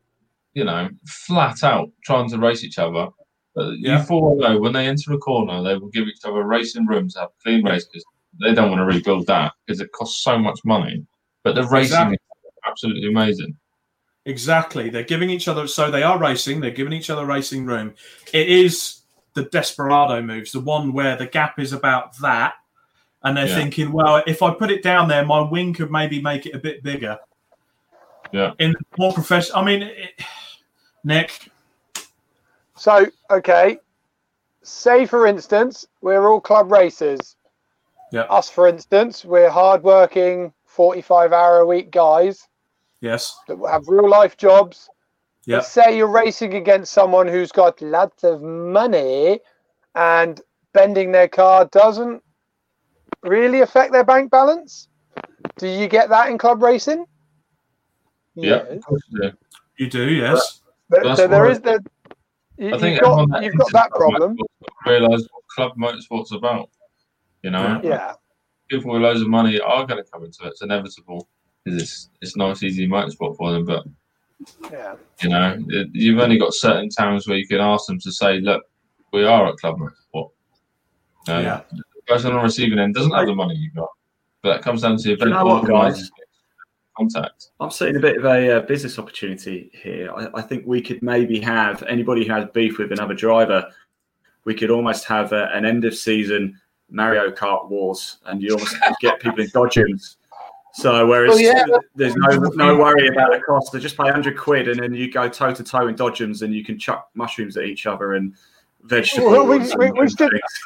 flat out trying to race each other. But you full well know when they enter a corner, they will give each other racing rooms, have clean races. They don't want to rebuild that because it costs so much money. But the racing is absolutely amazing. Exactly. They're giving each other, so they are racing. They're giving each other racing room. It is the Desperado moves, the one where the gap is about that. And they're thinking, well, if I put it down there, my wing could maybe make it a bit bigger. Yeah. In more professional, I mean, Nick. So, okay. Say, for instance, we're all club racers. Yeah. Us, for instance, we're hardworking, 45-hour-a-week guys. Yes. That have real-life jobs. Yeah. Let's say you're racing against someone who's got lots of money and bending their car doesn't really affect their bank balance. Do you get that in club racing? Yeah, of course you do. You do, yes. So there is that. You've got that problem. Realise what club motorsport's about. Yeah. People with loads of money are going to come into it. It's inevitable because it's nice, easy motorsport for them. But you've only got certain times where you can ask them to say, "Look, we are at club motorsport." The person on receiving end doesn't have the money you've got, but that comes down to guys? Contact. I'm seeing a bit of a business opportunity here. I think we could maybe have anybody who has beef with another driver. We could almost have an end of season Mario Kart wars, and you almost get people in dodgems. So whereas there's no worry about the cost, they just pay £100 and then you go toe to toe in dodgems, and you can chuck mushrooms at each other and vegetables. Well, we should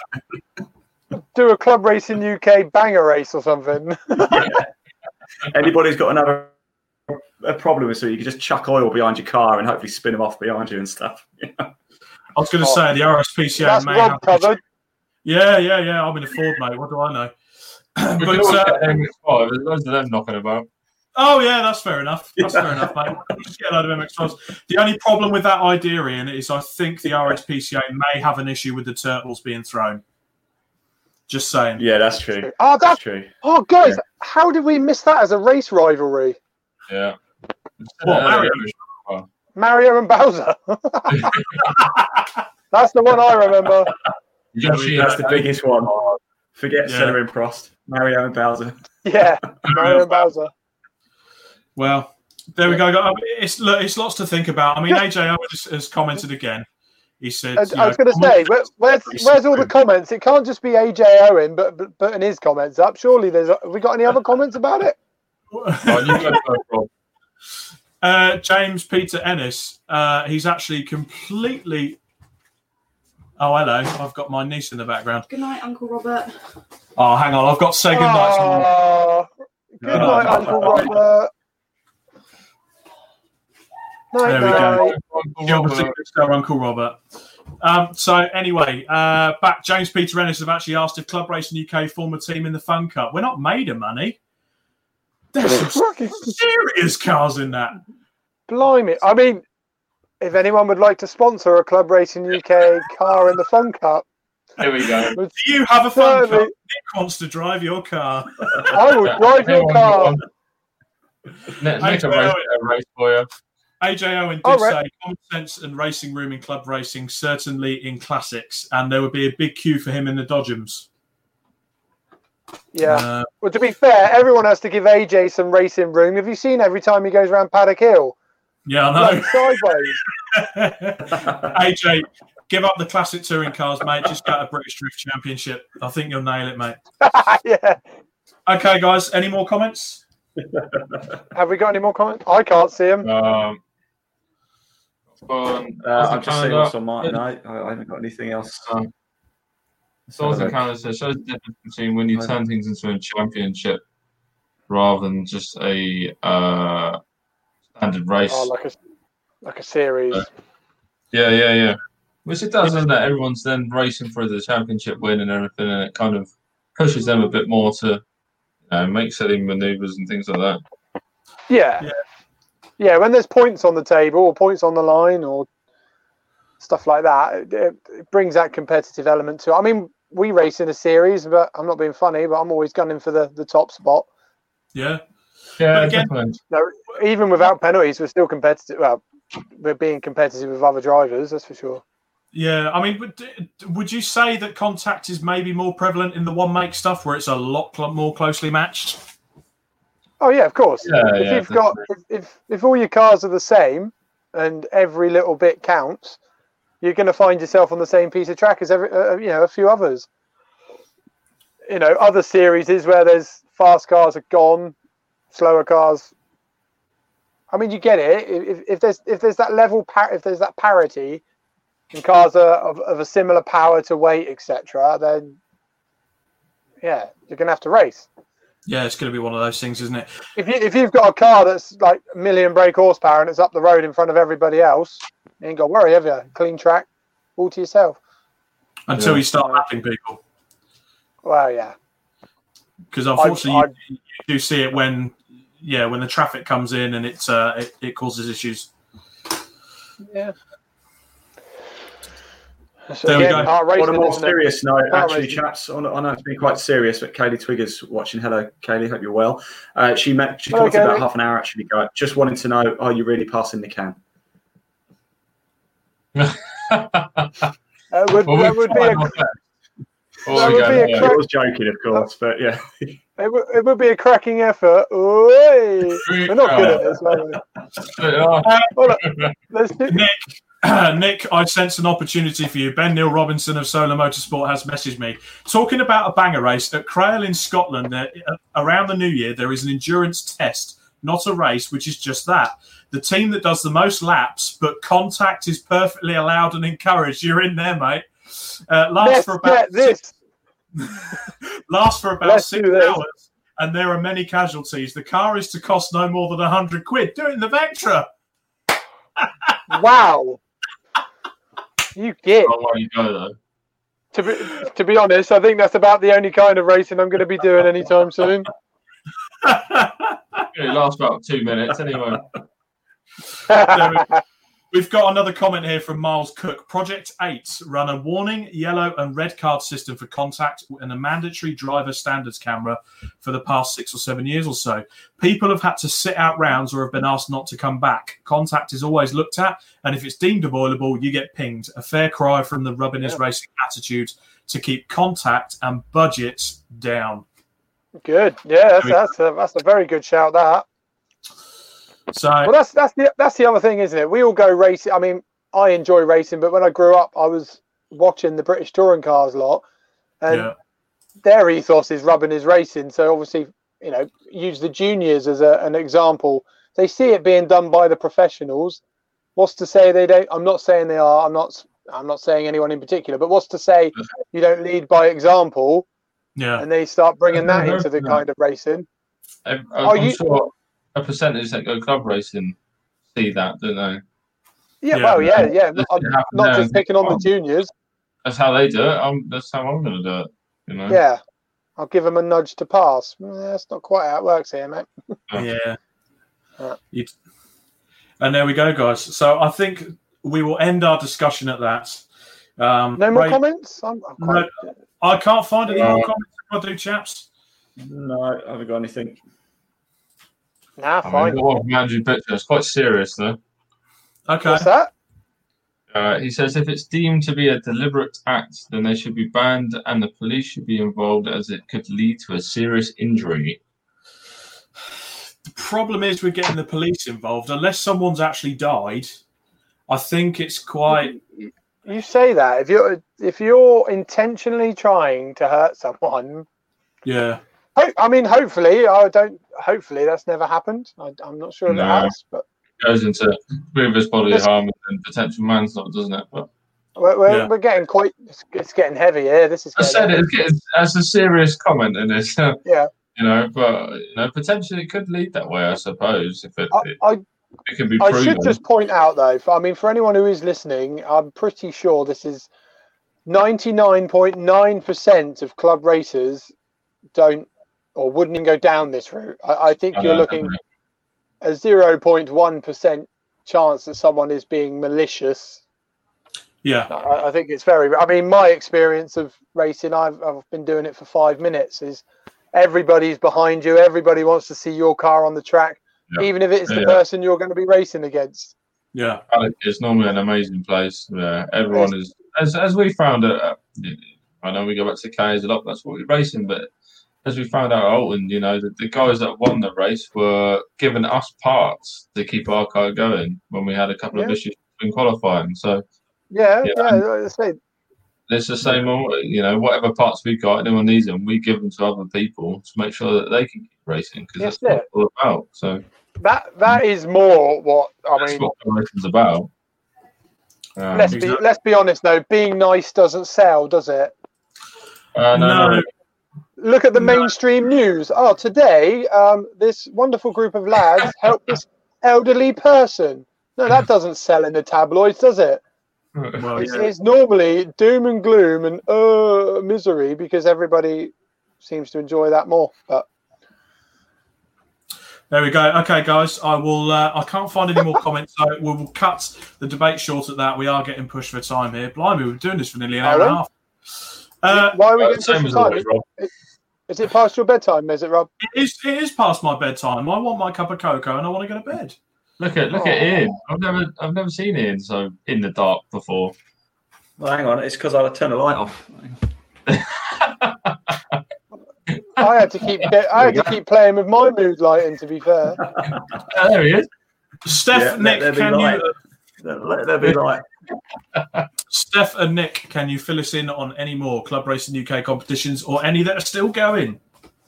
do a Club Racing UK banger race or something. Anybody's got a problem with, so you can just chuck oil behind your car and hopefully spin them off behind you and stuff. I was going to say the RSPCA may have covered. Yeah. I'm in a Ford, mate. What do I know? There's loads of them knocking about. Oh yeah, that's fair enough. Mate. Just get a load of MX-5s. The only problem with that idea, Ian, is I think the RSPCA may have an issue with the turtles being thrown. Just saying. Yeah, that's true. Oh, that's true. Oh, guys, how did we miss that as a race rivalry? Yeah. Mario and Bowser. That's the one I remember. That's the biggest one. Forget Senna and Prost. Mario and Bowser. Yeah, Mario and Bowser. Well, there we go. It's lots to think about. I mean, AJ Owen has commented again. He said, I was going to say, where's all the comments? It can't just be AJ Owen, but putting his comments up. Surely have we got any other comments about it? James Peter Ennis, he's actually completely. Oh, hello! I've got my niece in the background. Good night, Uncle Robert. Oh, hang on! I've got to say good night. Good night, Uncle Robert. There we go. Uncle Robert. So anyway, back. James Peter Ennis have actually asked if Club Racing UK form a team in the Fun Cup. We're not made of money. There's some serious cars in that. Blimey! I mean, if anyone would like to sponsor a Club Racing UK car in the Fun Cup, here we go. Do you have a Fun Cup? Nick wants to drive your car. I will drive your car. Nick a race for you. AJ Owen did say common sense and racing room in club racing, certainly in classics, and there would be a big queue for him in the Dodgems. Yeah. Well, to be fair, everyone has to give AJ some racing room. Have you seen every time he goes around Paddock Hill? Yeah, I know. Sideways. AJ, give up the classic touring cars, mate. Just go to British Drift Championship. I think you'll nail it, mate. Yeah. Okay, guys. Any more comments? Have we got any more comments? I can't see them. I'm just seeing what's on my night. I haven't got anything else. Souls in Canada says shows the difference between when you turn things into a championship rather than just a standard race. Oh, like a series. Yeah. Which it does, doesn't it? Everyone's then racing for the championship win and everything, and it kind of pushes them a bit more to make silly manoeuvres and things like that. Yeah. When there's points on the table or points on the line or stuff like that, it brings that competitive element to it. I mean, we race in a series, but I'm not being funny, but I'm always gunning for the top spot. Yeah. Yeah, again, even without penalties, we're still competitive. Well, we're being competitive with other drivers, that's for sure. Yeah, I mean, would you say that contact is maybe more prevalent in the one-make stuff where it's a lot more closely matched? Oh yeah, of course. Yeah, if all your cars are the same and every little bit counts, you're going to find yourself on the same piece of track as a few others. Other series is where there's fast cars are gone, slower cars. I mean, you get it. If there's that level, if there's that parity, and cars are of a similar power to weight, etc., then yeah, you're going to have to race. Yeah, it's going to be one of those things, isn't it? If you've got a car that's like 1 million brake horsepower and it's up the road in front of everybody else, you ain't got to worry, have you? Clean track, all to yourself. Until you start lapping people. Well, yeah. Because unfortunately, you do see it when the traffic comes in and it causes issues. Yeah. So there we go. On a more serious note, actually, chaps, I know it's been quite serious, but Kaylee Twigger's watching. Hello, Kaylee. Hope you're well. She commented about half an hour actually ago. Just wanted to know, are you really passing the can? That would be I was joking, of course, but yeah. It would be a cracking effort. We're not good at this, are we? Nick, I sense an opportunity for you. Ben Neil Robinson of Solar Motorsport has messaged me. Talking about a banger race at Crail in Scotland, around the new year, there is an endurance test, not a race, which is just that. The team that does the most laps, but contact is perfectly allowed and encouraged. You're in there, mate. Lasts for about 6 hours, and there are many casualties. The car is to cost no more than £100. Do it in the Vectra. Wow. You get. Oh, you go, though. To be honest, I think that's about the only kind of racing I'm going to be doing anytime soon. It lasts about 2 minutes anyway. We've got another comment here from Miles Cook. Project 8 run a warning, yellow and red card system for contact and a mandatory driver standards camera for the past 6 or 7 years or so. People have had to sit out rounds or have been asked not to come back. Contact is always looked at, and if it's deemed avoidable, you get pinged. A fair cry from the Rubbin is Racing attitude to keep contact and budgets down. Good. Yeah, that's a very good shout, that. So, well, that's the other thing, isn't it? We all go racing. I mean, I enjoy racing, but when I grew up, I was watching the British touring cars a lot, and their ethos is Rubbin is Racing. So obviously, use the juniors as an example. They see it being done by the professionals. What's to say they don't? I'm not saying they are. I'm not saying anyone in particular. But what's to say you don't lead by example? Yeah. And they start bringing that into the kind of racing. I'm sure a percentage that go club racing see that, don't they? Yeah, well, yeah. Not just picking on the juniors. That's how they do it. That's how I'm going to do it. Yeah, I'll give them a nudge to pass. That's not quite how it works here, mate. Yeah. And there we go, guys. So I think we will end our discussion at that. No more comments? I can't find any more comments if I do, chaps. No, I haven't got anything. Nah, fine. It's quite serious, though. Okay. What's that? He says if it's deemed to be a deliberate act, then they should be banned and the police should be involved as it could lead to a serious injury. The problem is with getting the police involved, unless someone's actually died, I think it's quite... You say that. If you're intentionally trying to hurt someone... Yeah. I mean, hopefully that's never happened. I'm not sure if it has, but it goes into grievous bodily harm and potential manslaughter, doesn't it? But we're getting quite. It's getting heavy here. This is. I said it's a serious comment in this. Yeah. But potentially it could lead that way. I suppose if it can be proven. I should just point out though. For anyone who is listening, I'm pretty sure this is 99.9% of club racers don't or wouldn't even go down this route. I think you're looking a 0.1% chance that someone is being malicious. Yeah, I think it's very. I mean, my experience of racing, I've been doing it for 5 minutes. Is everybody's behind you? Everybody wants to see your car on the track, even if it's the person you're going to be racing against. Yeah, it's normally an amazing place. Everyone is, as we found out. I know we go back to K's a lot. That's what we're racing, but as we found out at Alton, the guys that won the race were giving us parts to keep our car going when we had a couple of issues in qualifying. So. It's the same. Whatever parts we've got, anyone needs them, we give them to other people to make sure that they can keep racing, because that's what it's all about. So that is more what that's what racing's about. Let's be honest though. Being nice doesn't sell, does it? No. Look at the mainstream news. Oh, today this wonderful group of lads helped this elderly person. No, that doesn't sell in the tabloids, does it? Well, it's normally doom and gloom and misery, because everybody seems to enjoy that more. But there we go. Okay, guys, I will. I can't find any more comments, so we will cut the debate short at that. We are getting pushed for time here. Blimey, we've been doing this for nearly an hour and a half. Why are we getting pushed for time? Is it past your bedtime? Is it, Rob? It is past my bedtime. I want my cup of cocoa and I want to go to bed. Look at Ian. I've never seen Ian so in the dark before. Well, hang on, it's because I turned the light off. I had to keep playing with my mood lighting, to be fair. There he is. Steph, Nick, can you? Let there be light. Steph and Nick, can you fill us in on any more Club Racing UK competitions, or any that are still going?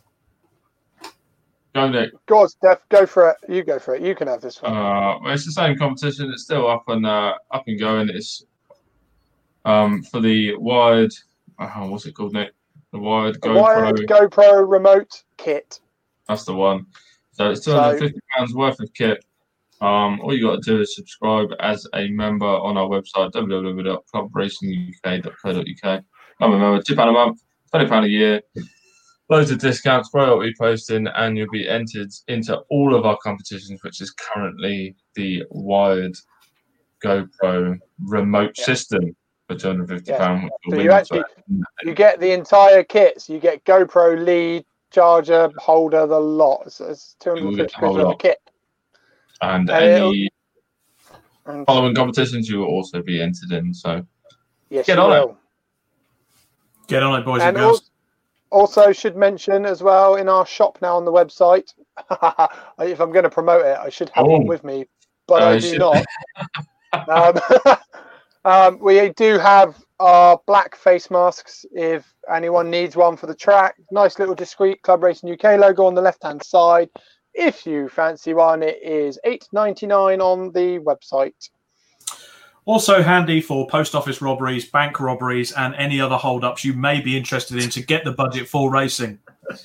Go, Nick. Go on, Steph. Go for it. You go for it. You can have this one. Well, it's the same competition. It's still up and going. It's for the wired. What's it called, Nick? The wired GoPro remote kit. That's the one. So it's £250 worth of kit. All you got to do is subscribe as a member on our website, www.clubracinguk.co.uk. I'm a member, £2 a month, £20 a year. Loads of discounts, priority posting, and you'll be entered into all of our competitions, which is currently the wired GoPro remote system for £250. So you get the entire kit. So you get GoPro lead, charger, holder, the lot. So it's £250 for the kit. And any following competitions you will also be entered in. So get on it. Get on it, boys and girls. Also, should mention as well, in our shop now on the website, if I'm going to promote it, I should have one with me, but I do not. We do have our black face masks if anyone needs one for the track. Nice little discreet Club Racing UK logo on the left-hand side. If you fancy one, it is $8.99 on the website. Also handy for post office robberies, bank robberies, and any other hold-ups you may be interested in to get the budget for racing.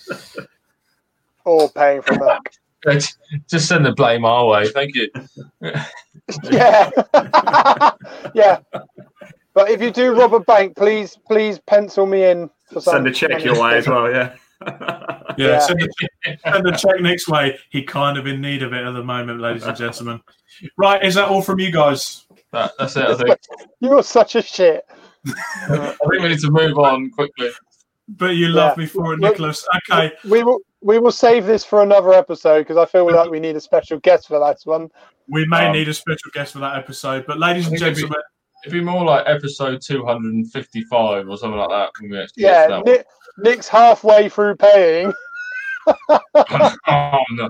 Or paying for that. Just send the blame our way. Thank you. Yeah. Yeah. But if you do rob a bank, please pencil me in for send a check your way as well, yeah. Yeah, send a check Nick's way. He kind of in need of it at the moment, ladies and gentlemen. Right, is that all from you guys? That's it, I think. You're such a shit. I think we need to move on quickly. But you love me for it, Nicholas. Okay. We will save this for another episode, because I feel like we need a special guest for that one. We may need a special guest for that episode. But ladies and gentlemen, it'd be more like episode 255 or something like that. When we actually get to that Nick's halfway through paying. Oh, no.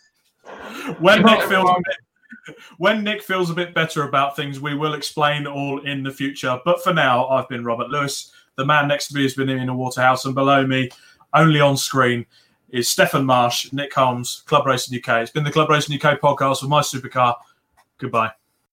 When Nick feels a bit better about things, we will explain all in the future. But for now, I've been Robert Lewis. The man next to me has been Ian Waterhouse, and below me, only on screen, is Stefan Marsh, Nick Holmes, Club Racing UK. It's been the Club Racing UK podcast with my supercar. Goodbye.